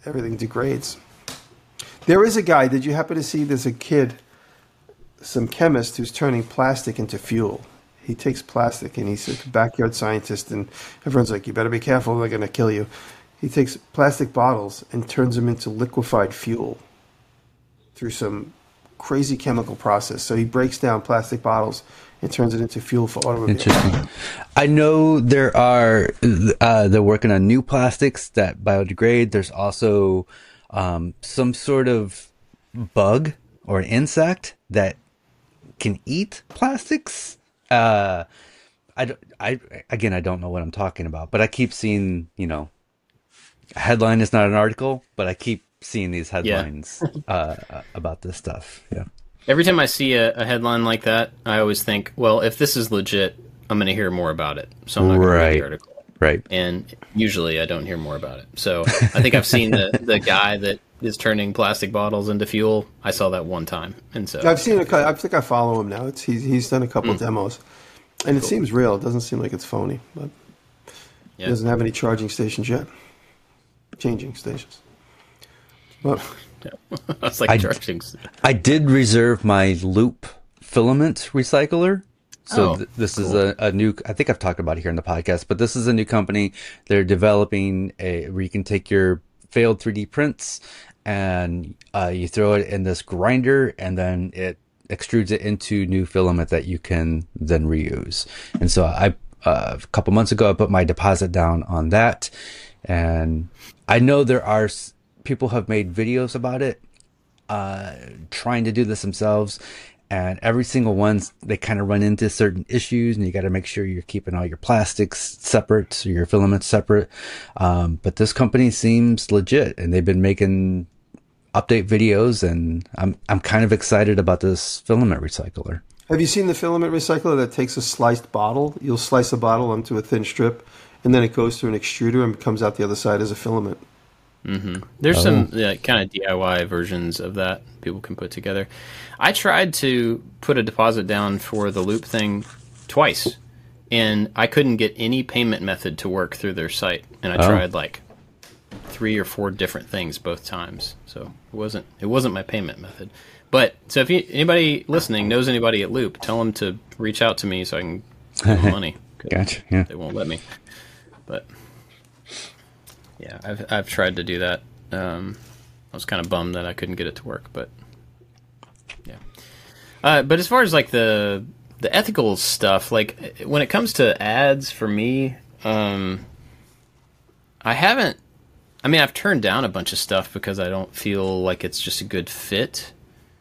everything degrades. There is a guy, did you happen to see, there's a kid, some chemist who's turning plastic into fuel. He takes plastic and he's a backyard scientist and everyone's like, you better be careful, they're going to kill you. He takes plastic bottles and turns them into liquefied fuel through some crazy chemical process. So he breaks down plastic bottles and turns it into fuel for automobiles. Interesting. I know they're working on new plastics that biodegrade. There's also some sort of bug or insect that can eat plastics. I don't know what I'm talking about, but I keep seeing, a headline is not an article, but I keep seeing these headlines about this stuff. Yeah. Every time I see a headline like that, I always think, well, if this is legit, I'm going to hear more about it. So I'm not going to read the article. Right. And usually I don't hear more about it. So I think I've seen the guy that is turning plastic bottles into fuel. I saw that one time. And so I've seen I think I follow him now. He's done a couple demos. And it seems real. It doesn't seem like it's phony. But he doesn't have any charging stations yet. Changing stations. Well, that's like charging. I did reserve my loop filament recycler. So this is a new, I think I've talked about it here in the podcast, but this is a new company. They're developing where you can take your failed 3D prints and you throw it in this grinder and then it extrudes it into new filament that you can then reuse. And so a couple months ago, I put my deposit down on that. And I know there are people have made videos about it, trying to do this themselves. And every single one, they kind of run into certain issues, and you got to make sure you're keeping all your plastics separate, so your filaments separate. But this company seems legit, and they've been making update videos, and I'm kind of excited about this filament recycler. Have you seen the filament recycler that takes a sliced bottle? You'll slice a bottle onto a thin strip, and then it goes through an extruder and comes out the other side as a filament. Mm-hmm. There's some kind of DIY versions of that people can put together. I tried to put a deposit down for the loop thing twice, and I couldn't get any payment method to work through their site. And I tried like 3 or 4 different things both times, so it wasn't my payment method. But so if anybody listening knows anybody at Loop, tell them to reach out to me so I can give them money. Gotcha. Yeah. They won't let me, but. Yeah, I've tried to do that. I was kind of bummed that I couldn't get it to work, but yeah. But as far as like the ethical stuff, like when it comes to ads for me, I've turned down a bunch of stuff because I don't feel like it's just a good fit.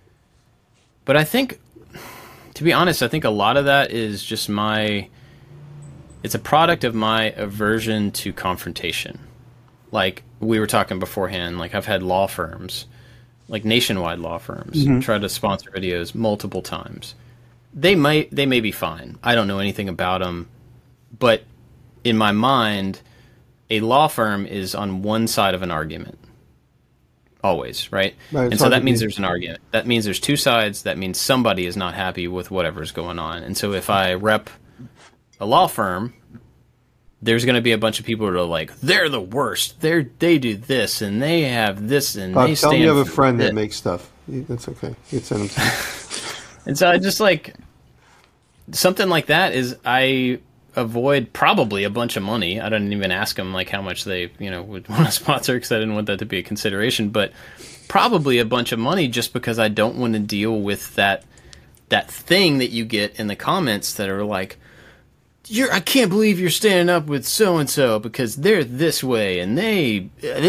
But I think, to be honest, I think a lot of that is just it's a product of my aversion to confrontation. Like we were talking beforehand, like I've had law firms, like nationwide law firms, try to sponsor videos multiple times. They may be fine. I don't know anything about them, but in my mind, a law firm is on one side of an argument. Always, right? And so that means there's an argument. That means there's two sides. That means somebody is not happy with whatever's going on. And so if I rep a law firm, there's going to be a bunch of people who are like, they're the worst. They do this, and they have this, and they stand for tell me you have a friend that makes stuff. That's okay. You can send them stuff. And so I just like, something like that is, I avoid probably a bunch of money. I didn't even ask them like how much they would want to sponsor because I didn't want that to be a consideration. But probably a bunch of money just because I don't want to deal with that thing that you get in the comments that are like, I can't believe you're standing up with so-and-so because they're this way and they,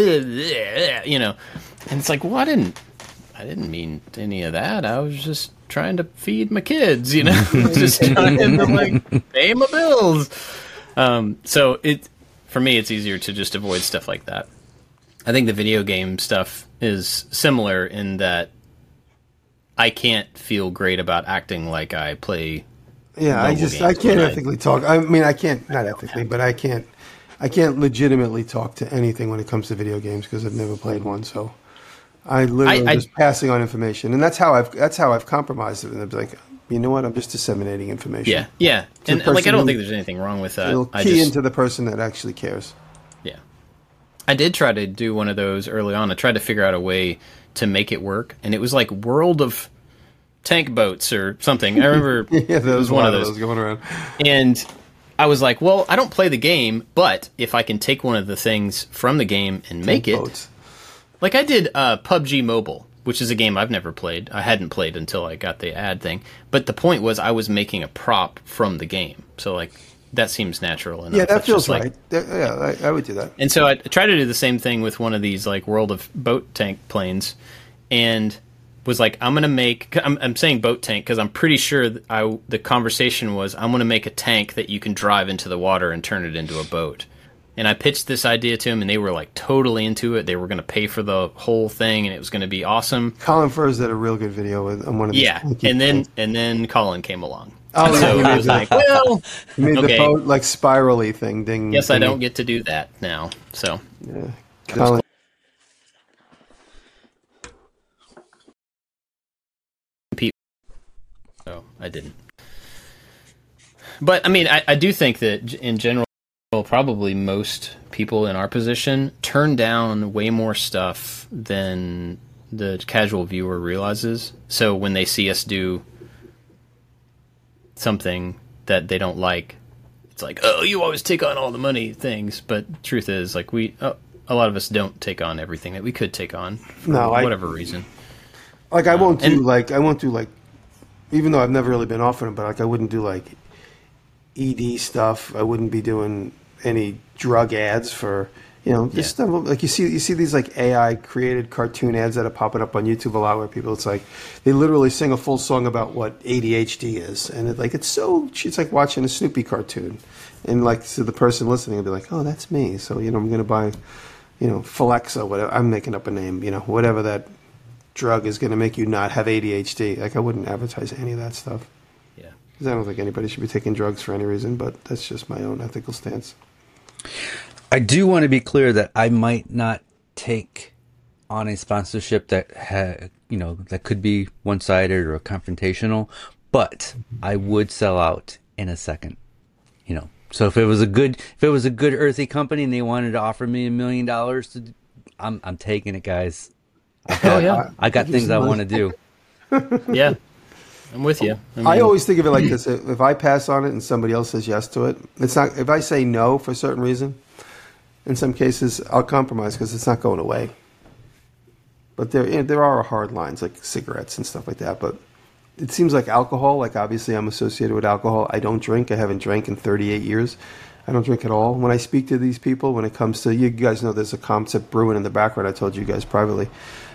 and it's like, well, I didn't mean any of that. I was just trying to feed my kids, just trying to like pay my bills. So for me, it's easier to just avoid stuff like that. I think the video game stuff is similar in that I can't feel great about acting like I play. Yeah, I can't ethically talk. I mean, I can't, not ethically, but I can't legitimately talk to anything when it comes to video games because I've never played one. So I literally just passing on information, and that's how I've compromised it. And I'm like, you know what? I'm just disseminating information. Yeah, and like I don't think there's anything wrong with that. It'll key into the person that actually cares. Yeah, I did try to do one of those early on. I tried to figure out a way to make it work, and it was like World of Tank Boats or something. I remember yeah, there was one of those going around. And I was like, well, I don't play the game, but if I can take one of the things from the game and make it, boats. Like I did PUBG Mobile, which is a game I've never played. I hadn't played until I got the ad thing. But the point was I was making a prop from the game. So like that seems natural enough. Yeah, that feels right. Yeah, I would do that. And so I tried to do the same thing with one of these like World of Boat Tank planes, and was like, I'm going to make... I'm saying boat tank because I'm pretty sure the conversation was, I'm going to make a tank that you can drive into the water and turn it into a boat. And I pitched this idea to them, and they were like totally into it. They were going to pay for the whole thing, and it was going to be awesome. Colin Furze did a real good video on one of these. Yeah, and then Colin came along. Oh, so I was like, well, you made the boat like spirally thing. Ding. Yes, I don't get to do that now. So yeah, Colin. So I didn't. But I mean, I do think that in general, probably most people in our position turn down way more stuff than the casual viewer realizes. So when they see us do something that they don't like, it's like, oh, you always take on all the money things. But truth is, like a lot of us don't take on everything that we could take on for whatever reason. Like I won't do like, even though I've never really been offered them, but like I wouldn't do like ED stuff. I wouldn't be doing any drug ads for, just stuff like you see these like AI created cartoon ads that are popping up on YouTube a lot where people, it's like they literally sing a full song about what ADHD is, and it's like watching a Snoopy cartoon, and like so the person listening will be like, oh, that's me, so I'm going to buy Flexa, whatever, I'm making up a name, whatever that drug is going to make you not have ADHD. Like I wouldn't advertise any of that stuff. Yeah, because I don't think anybody should be taking drugs for any reason, but that's just my own ethical stance. I do want to be clear that I might not take on a sponsorship that that could be one-sided or confrontational, but I would sell out in a second. So if it was a good earthy company and they wanted to offer me $1 million, I'm taking it, guys. I got things I want to do. Yeah, I'm with you. I always think of it like this: if I pass on it and somebody else says yes to it, it's not. If I say no for a certain reason, in some cases I'll compromise because it's not going away. But there are hard lines like cigarettes and stuff like that. But it seems like alcohol. Like obviously I'm associated with alcohol. I don't drink. I haven't drank in 38 years. I don't drink at all. When I speak to these people, when it comes to, you guys know there's a concept brewing in the background. I told you guys privately.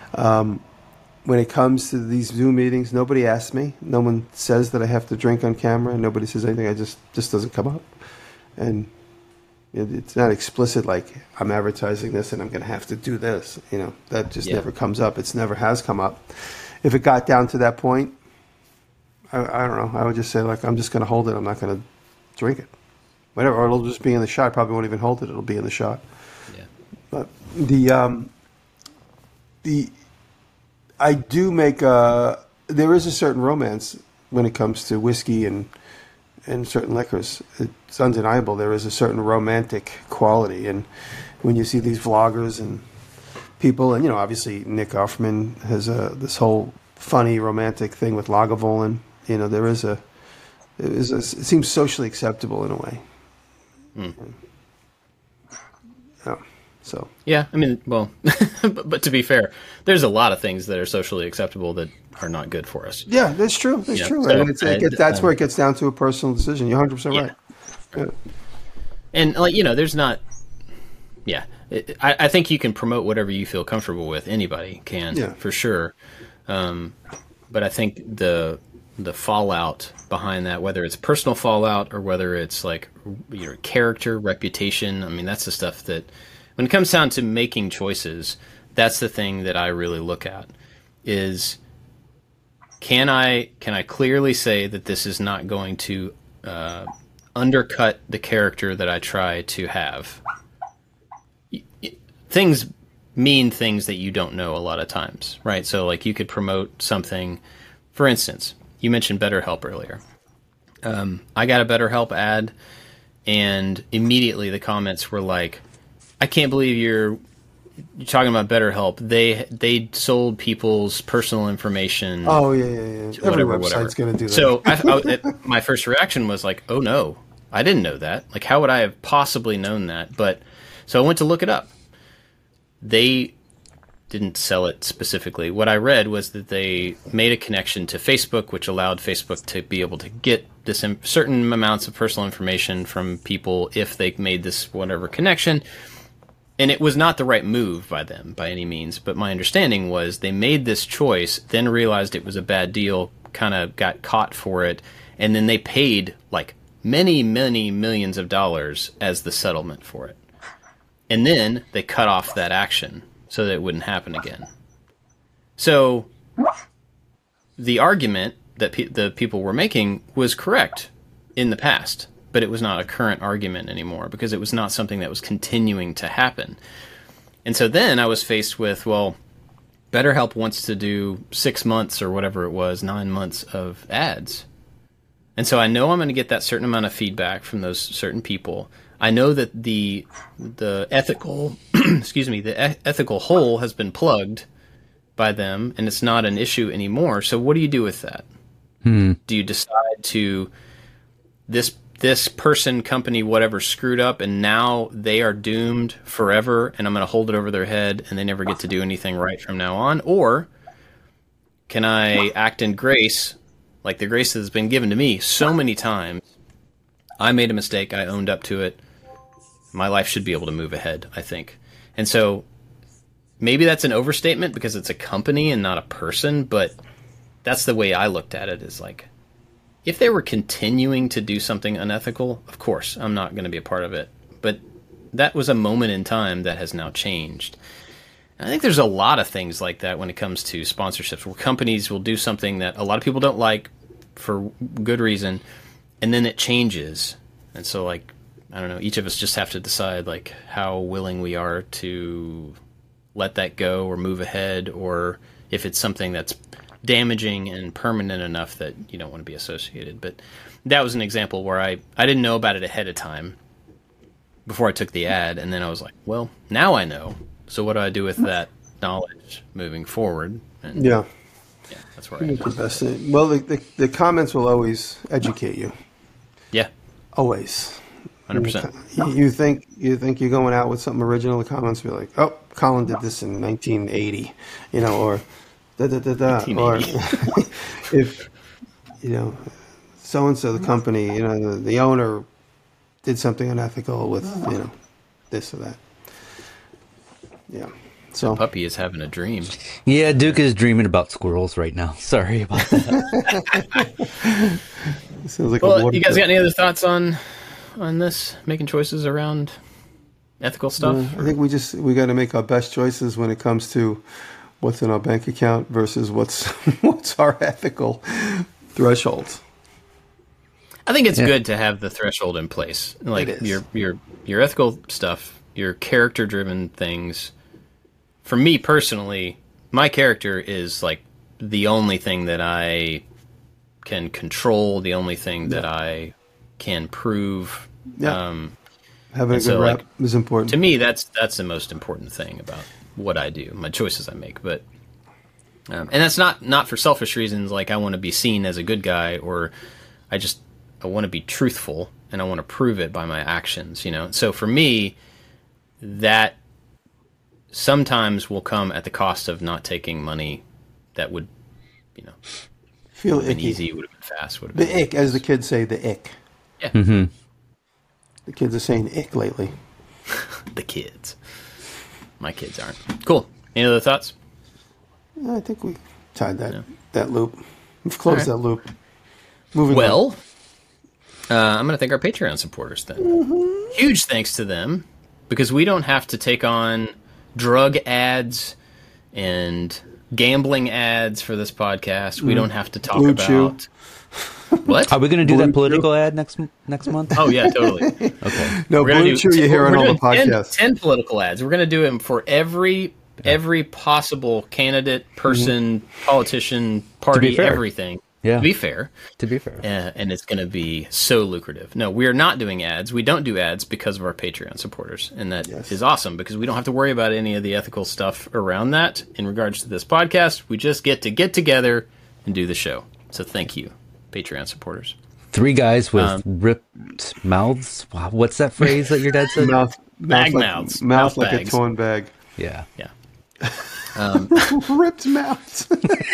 When it comes to these Zoom meetings, nobody asks me. No one says that I have to drink on camera. Nobody says anything. I just doesn't come up. And it's not explicit like I'm advertising this and I'm going to have to do this. That just never comes up. It's never has come up. If it got down to that point, I don't know. I would just say like, I'm just going to hold it. I'm not going to drink it. Whatever. Or it'll just be in the shot. I probably won't even hold it. It'll be in the shot. Yeah. But I do make there is a certain romance when it comes to whiskey and certain liquors. It's undeniable. There is a certain romantic quality, and when you see these vloggers and people, and obviously Nick Offerman has this whole funny romantic thing with Lagavulin. It seems socially acceptable in a way. So yeah, I mean, well, but to be fair, there's a lot of things that are socially acceptable that are not good for us. Yeah, that's true. That's true. So that's where it gets down to a personal decision. You're 100% right. Yeah. And there's not. Yeah, I think you can promote whatever you feel comfortable with. Anybody can, for sure. But I think the fallout behind that, whether it's personal fallout or whether it's like your character, reputation, I mean, that's the stuff that. When it comes down to making choices, that's the thing that I really look at is can I clearly say that this is not going to undercut the character that I try to have? Things mean things that you don't know a lot of times, right? So like you could promote something, for instance, you mentioned BetterHelp earlier. I got a BetterHelp ad and immediately the comments were like, I can't believe you're talking about BetterHelp. They sold people's personal information. Oh yeah. Every website's going to do that. So my first reaction was like, oh no, I didn't know that. Like, how would I have possibly known that? But so I went to look it up. They didn't sell it specifically. What I read was that they made a connection to Facebook, which allowed Facebook to be able to get this certain amounts of personal information from people if they made this whatever connection. And it was not the right move by them by any means. But my understanding was they made this choice, then realized it was a bad deal, kind of got caught for it, and then they paid like many, many millions of dollars as the settlement for it. And then they cut off that action so that it wouldn't happen again. So the argument that the people were making was correct in the past, but it was not a current argument anymore because it was not something that was continuing to happen. And so then I was faced with, well, BetterHelp wants to do 6 months or whatever it was, 9 months of ads. And so I know I'm going to get that certain amount of feedback from those certain people. I know that the ethical the ethical hole has been plugged by them, and it's not an issue anymore. So what do you do with that? Do you decide to this person, company, whatever screwed up, and now they are doomed forever, and I'm going to hold it over their head, and they never get to do anything right from now on? Or can I act in grace, like the grace that has been given to me so many times? I made a mistake. I owned up to it. My life should be able to move ahead, I think. And so maybe that's an overstatement because it's a company and not a person, but that's the way I looked at it, is like, if they were continuing to do something unethical, of course, I'm not going to be a part of it. But that was a moment in time that has now changed. And I think there's a lot of things like that when it comes to sponsorships, where companies will do something that a lot of people don't like for good reason, and then it changes. And so, like, I don't know, each of us just have to decide, like, how willing we are to let that go or move ahead, or if it's something that's damaging and permanent enough that you don't want to be associated. But that was an example where I didn't know about it ahead of time before I took the ad, and then I was like, well, now I know. So what do I do with that knowledge moving forward? And yeah, that's where I am. Well, the comments will always educate you. Yeah. Always. 100%. You think you're going out with something original, the comments will be like, oh, Colin did this in 1980, or da-da-da-da. Or if, so-and-so, the company, the owner did something unethical with, this or that. Yeah. So the puppy is having a dream. Yeah, Duke is dreaming about squirrels right now. Sorry about that. Sounds like you guys got any other thoughts on this, making choices around ethical stuff? I think we got to make our best choices when it comes to what's in our bank account versus what's our ethical thresholds. I think it's good to have the threshold in place, like your ethical stuff, your character-driven things. For me personally, my character is like the only thing that I can control, the only thing that I can prove. Yeah. Having a good rep is important. To me, that's the most important thing about what I do, my choices I make. But and that's not for selfish reasons, like I want to be seen as a good guy, or I want to be truthful and I want to prove it by my actions. So for me, that sometimes will come at the cost of not taking money that would, feel would have been icky. easy, would have been fast, would have the been ick, as the kids say, the ick. Yeah. Mm-hmm. The kids are saying ick lately. The kids. My kids aren't. Cool. Any other thoughts? I think we tied that loop. We've closed that loop. Moving on. I'm going to thank our Patreon supporters then. Mm-hmm. Huge thanks to them, because we don't have to take on drug ads and gambling ads for this podcast. We don't have to talk Blue about Chew. What? Are we going to do that political ad next month? Oh yeah, totally. Okay. No, Blue Chew you hear on all the podcasts. 10 political ads. We're going to do them for every possible candidate, person, politician, party, everything. Yeah. To be fair. And it's going to be so lucrative. No, we are not doing ads. We don't do ads because of our Patreon supporters. And that is awesome because we don't have to worry about any of the ethical stuff around that in regards to this podcast. We just get together and do the show. So thank you, Patreon supporters. 3 guys with ripped mouths. Wow, what's that phrase that your dad said? Mouth like bags. A torn bag. Yeah. Ripped mouths.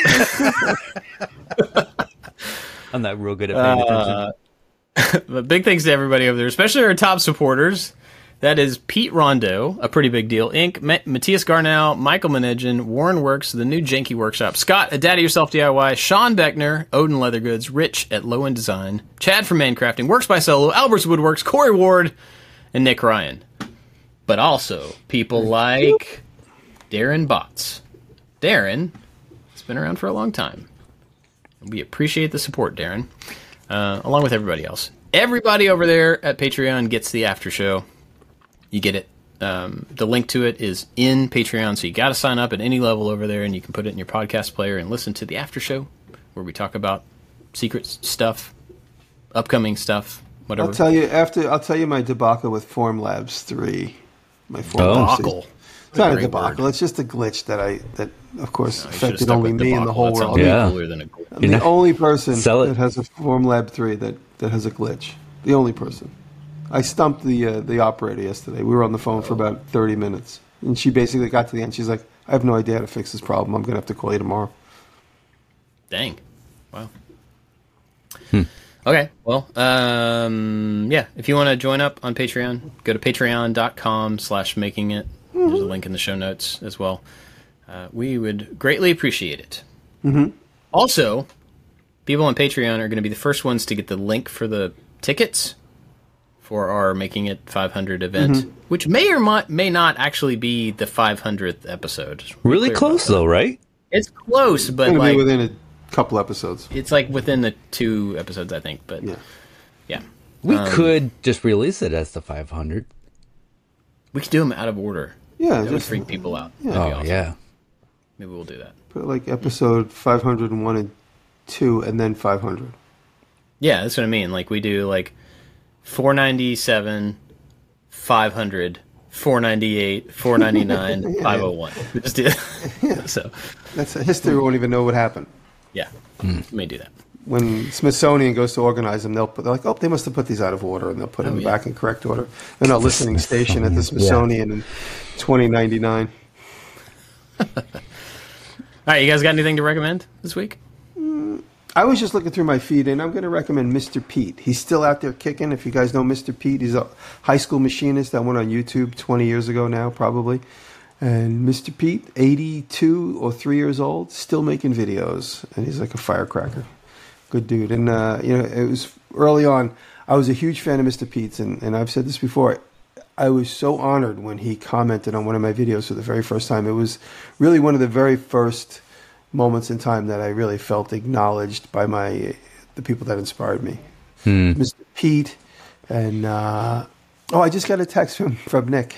I'm not real good at paying attention. But big thanks to everybody over there, especially our top supporters. That is Pete Rondo, A Pretty Big Deal Inc., Matthias Garnow, Michael Manedjan, Warren Works, The New Janky Workshop, Scott at Daddy Yourself DIY, Sean Beckner, Odin Leather Goods, Rich at Low End Design, Chad from Mancrafting, Works by Solo, Albert's Woodworks, Corey Ward, and Nick Ryan. But also people like Darren Botts. Darren has been around for a long time. We appreciate the support, Darren, along with everybody else. Everybody over there at Patreon gets the after show. You get it. The link to it is in Patreon, so you got to sign up at any level over there, and you can put it in your podcast player and listen to the after show, where we talk about secret stuff, upcoming stuff, whatever. I'll tell you my debacle with Formlabs 3. My Formlabs debacle. It's not a debacle. It's just a glitch that of course affected only me in the whole world. I'm the only person that has a Formlab 3 that has a glitch. The only person. I stumped the operator yesterday. We were on the phone for about 30 minutes. And she basically got to the end. She's like, I have no idea how to fix this problem. I'm going to have to call you tomorrow. Dang. Wow. Okay. Well, if you want to join up on Patreon, go to patreon.com/makingit. There's a link in the show notes as well. We would greatly appreciate it. Mm-hmm. Also, people on Patreon are going to be the first ones to get the link for the tickets for our Making It 500 event, which may or may not actually be the 500th episode. Really close, though, right? It's close, but it's like be within a couple episodes. It's like within the 2 episodes, I think. But yeah. We could just release it as the 500. We could do them out of order. Yeah, that would freak people out. Yeah. That'd be awesome. Yeah. Maybe we'll do that. Put like episode 501 and 2, and then 500. Yeah, that's what I mean. Like we do like 497, 500, 498, 499, 501. Just do that. So that's history. Won't even know what happened. Yeah, we may do that. When Smithsonian goes to organize them, they're like, oh, they must have put these out of order, and they'll put them back in correct order. They're not listening station at the Smithsonian in 2099. All right, you guys got anything to recommend this week? I was just looking through my feed, and I'm going to recommend Mr. Pete. He's still out there kicking. If you guys know Mr. Pete, he's a high school machinist that went on YouTube 20 years ago now, probably. And Mr. Pete, 82 or 3 years old, still making videos, and he's like a firecracker. Good dude. And, it was early on, I was a huge fan of Mr. Pete's, and I've said this before. I was so honored when he commented on one of my videos for the very first time. It was really one of the very first moments in time that I really felt acknowledged by the people that inspired me. Mr. Pete, and I just got a text from Nick.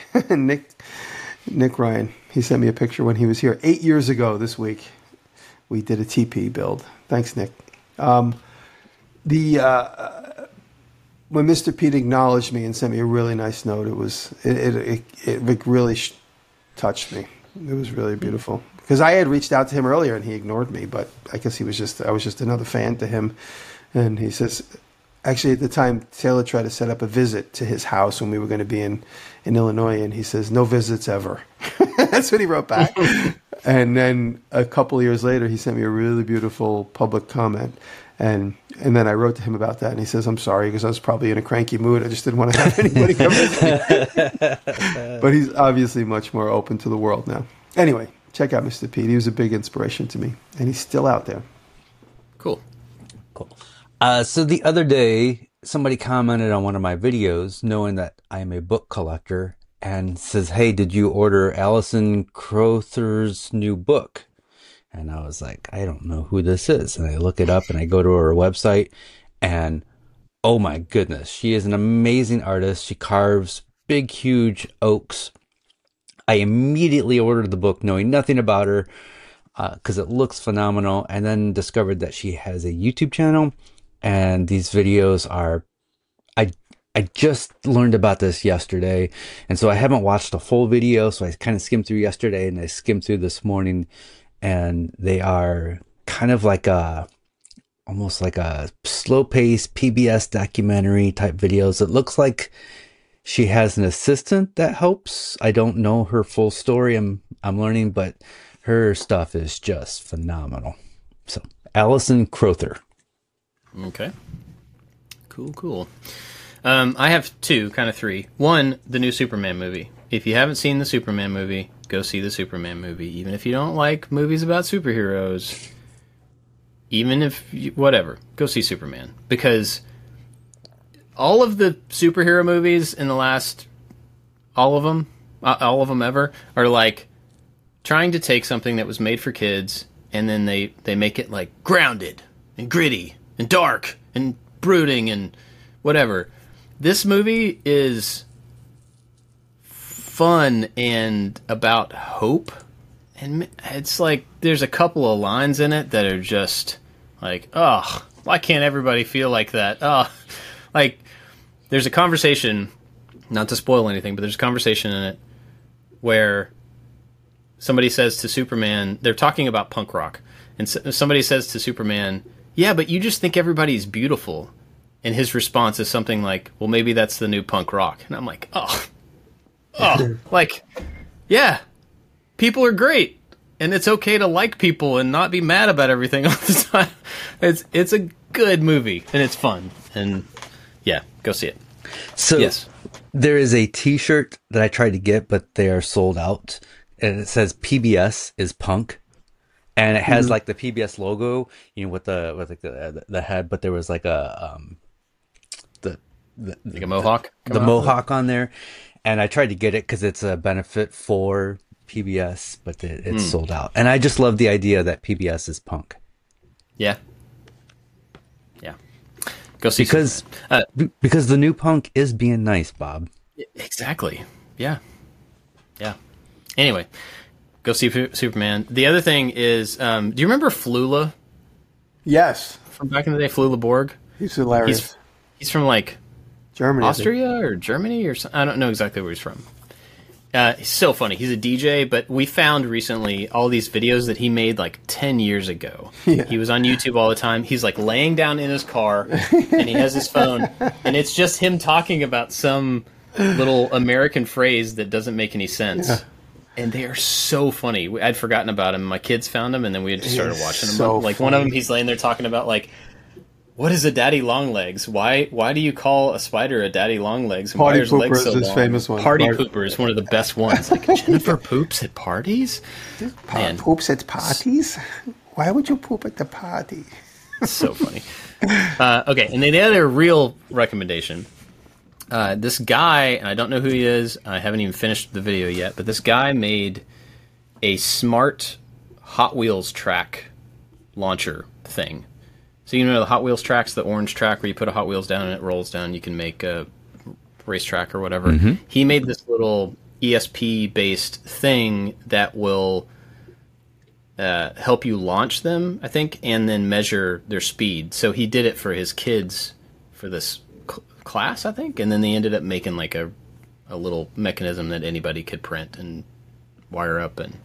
Nick Ryan. He sent me a picture when he was here 8 years ago this week. We did a TP build. Thanks, Nick. When Mr. Pete acknowledged me and sent me a really nice note, it really touched me. It was really beautiful because I had reached out to him earlier and he ignored me, but I guess I was just another fan to him. And he says, actually at the time, Taylor tried to set up a visit to his house when we were going to be in Illinois, and he says, no visits ever. That's what he wrote back. And then a couple of years later, he sent me a really beautiful public comment. And then I wrote to him about that, and he says, I'm sorry, because I was probably in a cranky mood. I just didn't want to have anybody come visit me. But he's obviously much more open to the world now. Anyway, check out Mr. Pete. He was a big inspiration to me, and he's still out there. Cool. So the other day, somebody commented on one of my videos, knowing that I'm a book collector, and says, hey, did you order Alison Crowther's new book? And I was like, I don't know who this is. And I look it up and I go to her website, and oh my goodness, she is an amazing artist. She carves big, huge oaks. I immediately ordered the book knowing nothing about her. because it looks phenomenal, and then discovered that she has a YouTube channel, and these videos are, I just learned about this yesterday, and so I haven't watched a full video, so I kind of skimmed through yesterday and I skimmed through this morning, and they are kind of like almost like a slow-paced PBS documentary type videos. It looks like she has an assistant that helps. I don't know her full story. I'm learning, but her stuff is just phenomenal. So, Alison Crowther. Okay. Cool. I have two, kind of three. One, the new Superman movie. If you haven't seen the Superman movie, go see the Superman movie. Even if you don't like movies about superheroes, even if whatever, go see Superman. Because all of the superhero movies in the last, all of them ever, are like trying to take something that was made for kids and then they make it like grounded and gritty and dark and brooding and whatever. This movie is fun and about hope, and it's like there's a couple of lines in it that are just like, oh, why can't everybody feel like that? Oh, like there's a conversation, not to spoil anything, but there's a conversation in it where somebody says to Superman, they're talking about punk rock, and somebody says to Superman, yeah, but you just think everybody's beautiful. And his response is something like, well, maybe that's the new punk rock. And I'm like, oh, like, yeah, people are great. And it's okay to like people and not be mad about everything all the time. It's a good movie, and it's fun. And, yeah, go see it. So, yes. There is a T-shirt that I tried to get, but they are sold out. And it says PBS is punk. And it has, like, the PBS logo, with the head, but there was, like, like a mohawk? The mohawk on there. And I tried to get it because it's a benefit for PBS, but it's sold out. And I just love the idea that PBS is punk. Yeah. Go see because the new punk is being nice, Bob. Exactly. Yeah. Anyway, go see Superman. The other thing is, do you remember Flula? Yes. From back in the day, Flula Borg? He's hilarious. He's from like Germany, Austria or Germany or something. I don't know exactly where he's from. He's so funny. He's a DJ, but we found recently all these videos that he made like 10 years ago. Yeah. He was on YouTube all the time. He's like laying down in his car and he has his phone and it's just him talking about some little American phrase that doesn't make any sense. Yeah. And they are so funny. I'd forgotten about him. My kids found them and then we just started watching them. So like funny. One of them, he's laying there talking about like, what is a daddy long legs? Why do you call a spider a daddy long legs? And Party why are his Pooper legs so is his long? famous one. Party Pooper is one of the best ones. Like Jennifer poops at parties? Man. Poops at parties? Why would you poop at the party? So funny. Okay, and then the other real recommendation. This guy, and I don't know who he is. I haven't even finished the video yet, but this guy made a smart Hot Wheels track launcher thing. So you know the Hot Wheels tracks, the orange track where you put a Hot Wheels down and it rolls down. You can make a racetrack or whatever. Mm-hmm. He made this little ESP-based thing that will help you launch them, I think, and then measure their speed. So he did it for his kids for this class, I think, and then they ended up making like a little mechanism that anybody could print and wire up. And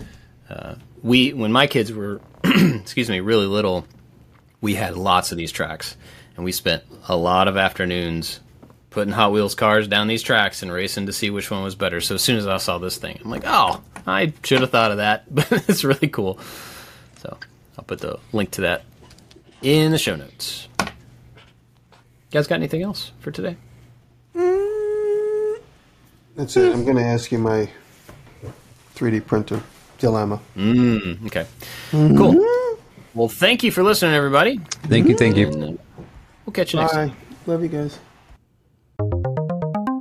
when my kids were, really little, we had lots of these tracks, and we spent a lot of afternoons putting Hot Wheels cars down these tracks and racing to see which one was better. So as soon as I saw this thing, I'm like, oh, I should have thought of that, but it's really cool. So I'll put the link to that in the show notes. You guys got anything else for today? That's it. I'm going to ask you my 3D printer dilemma. Okay. Mm-hmm. Cool. Well, thank you for listening, everybody. Thank you. We'll catch you next time. Bye. Love you guys.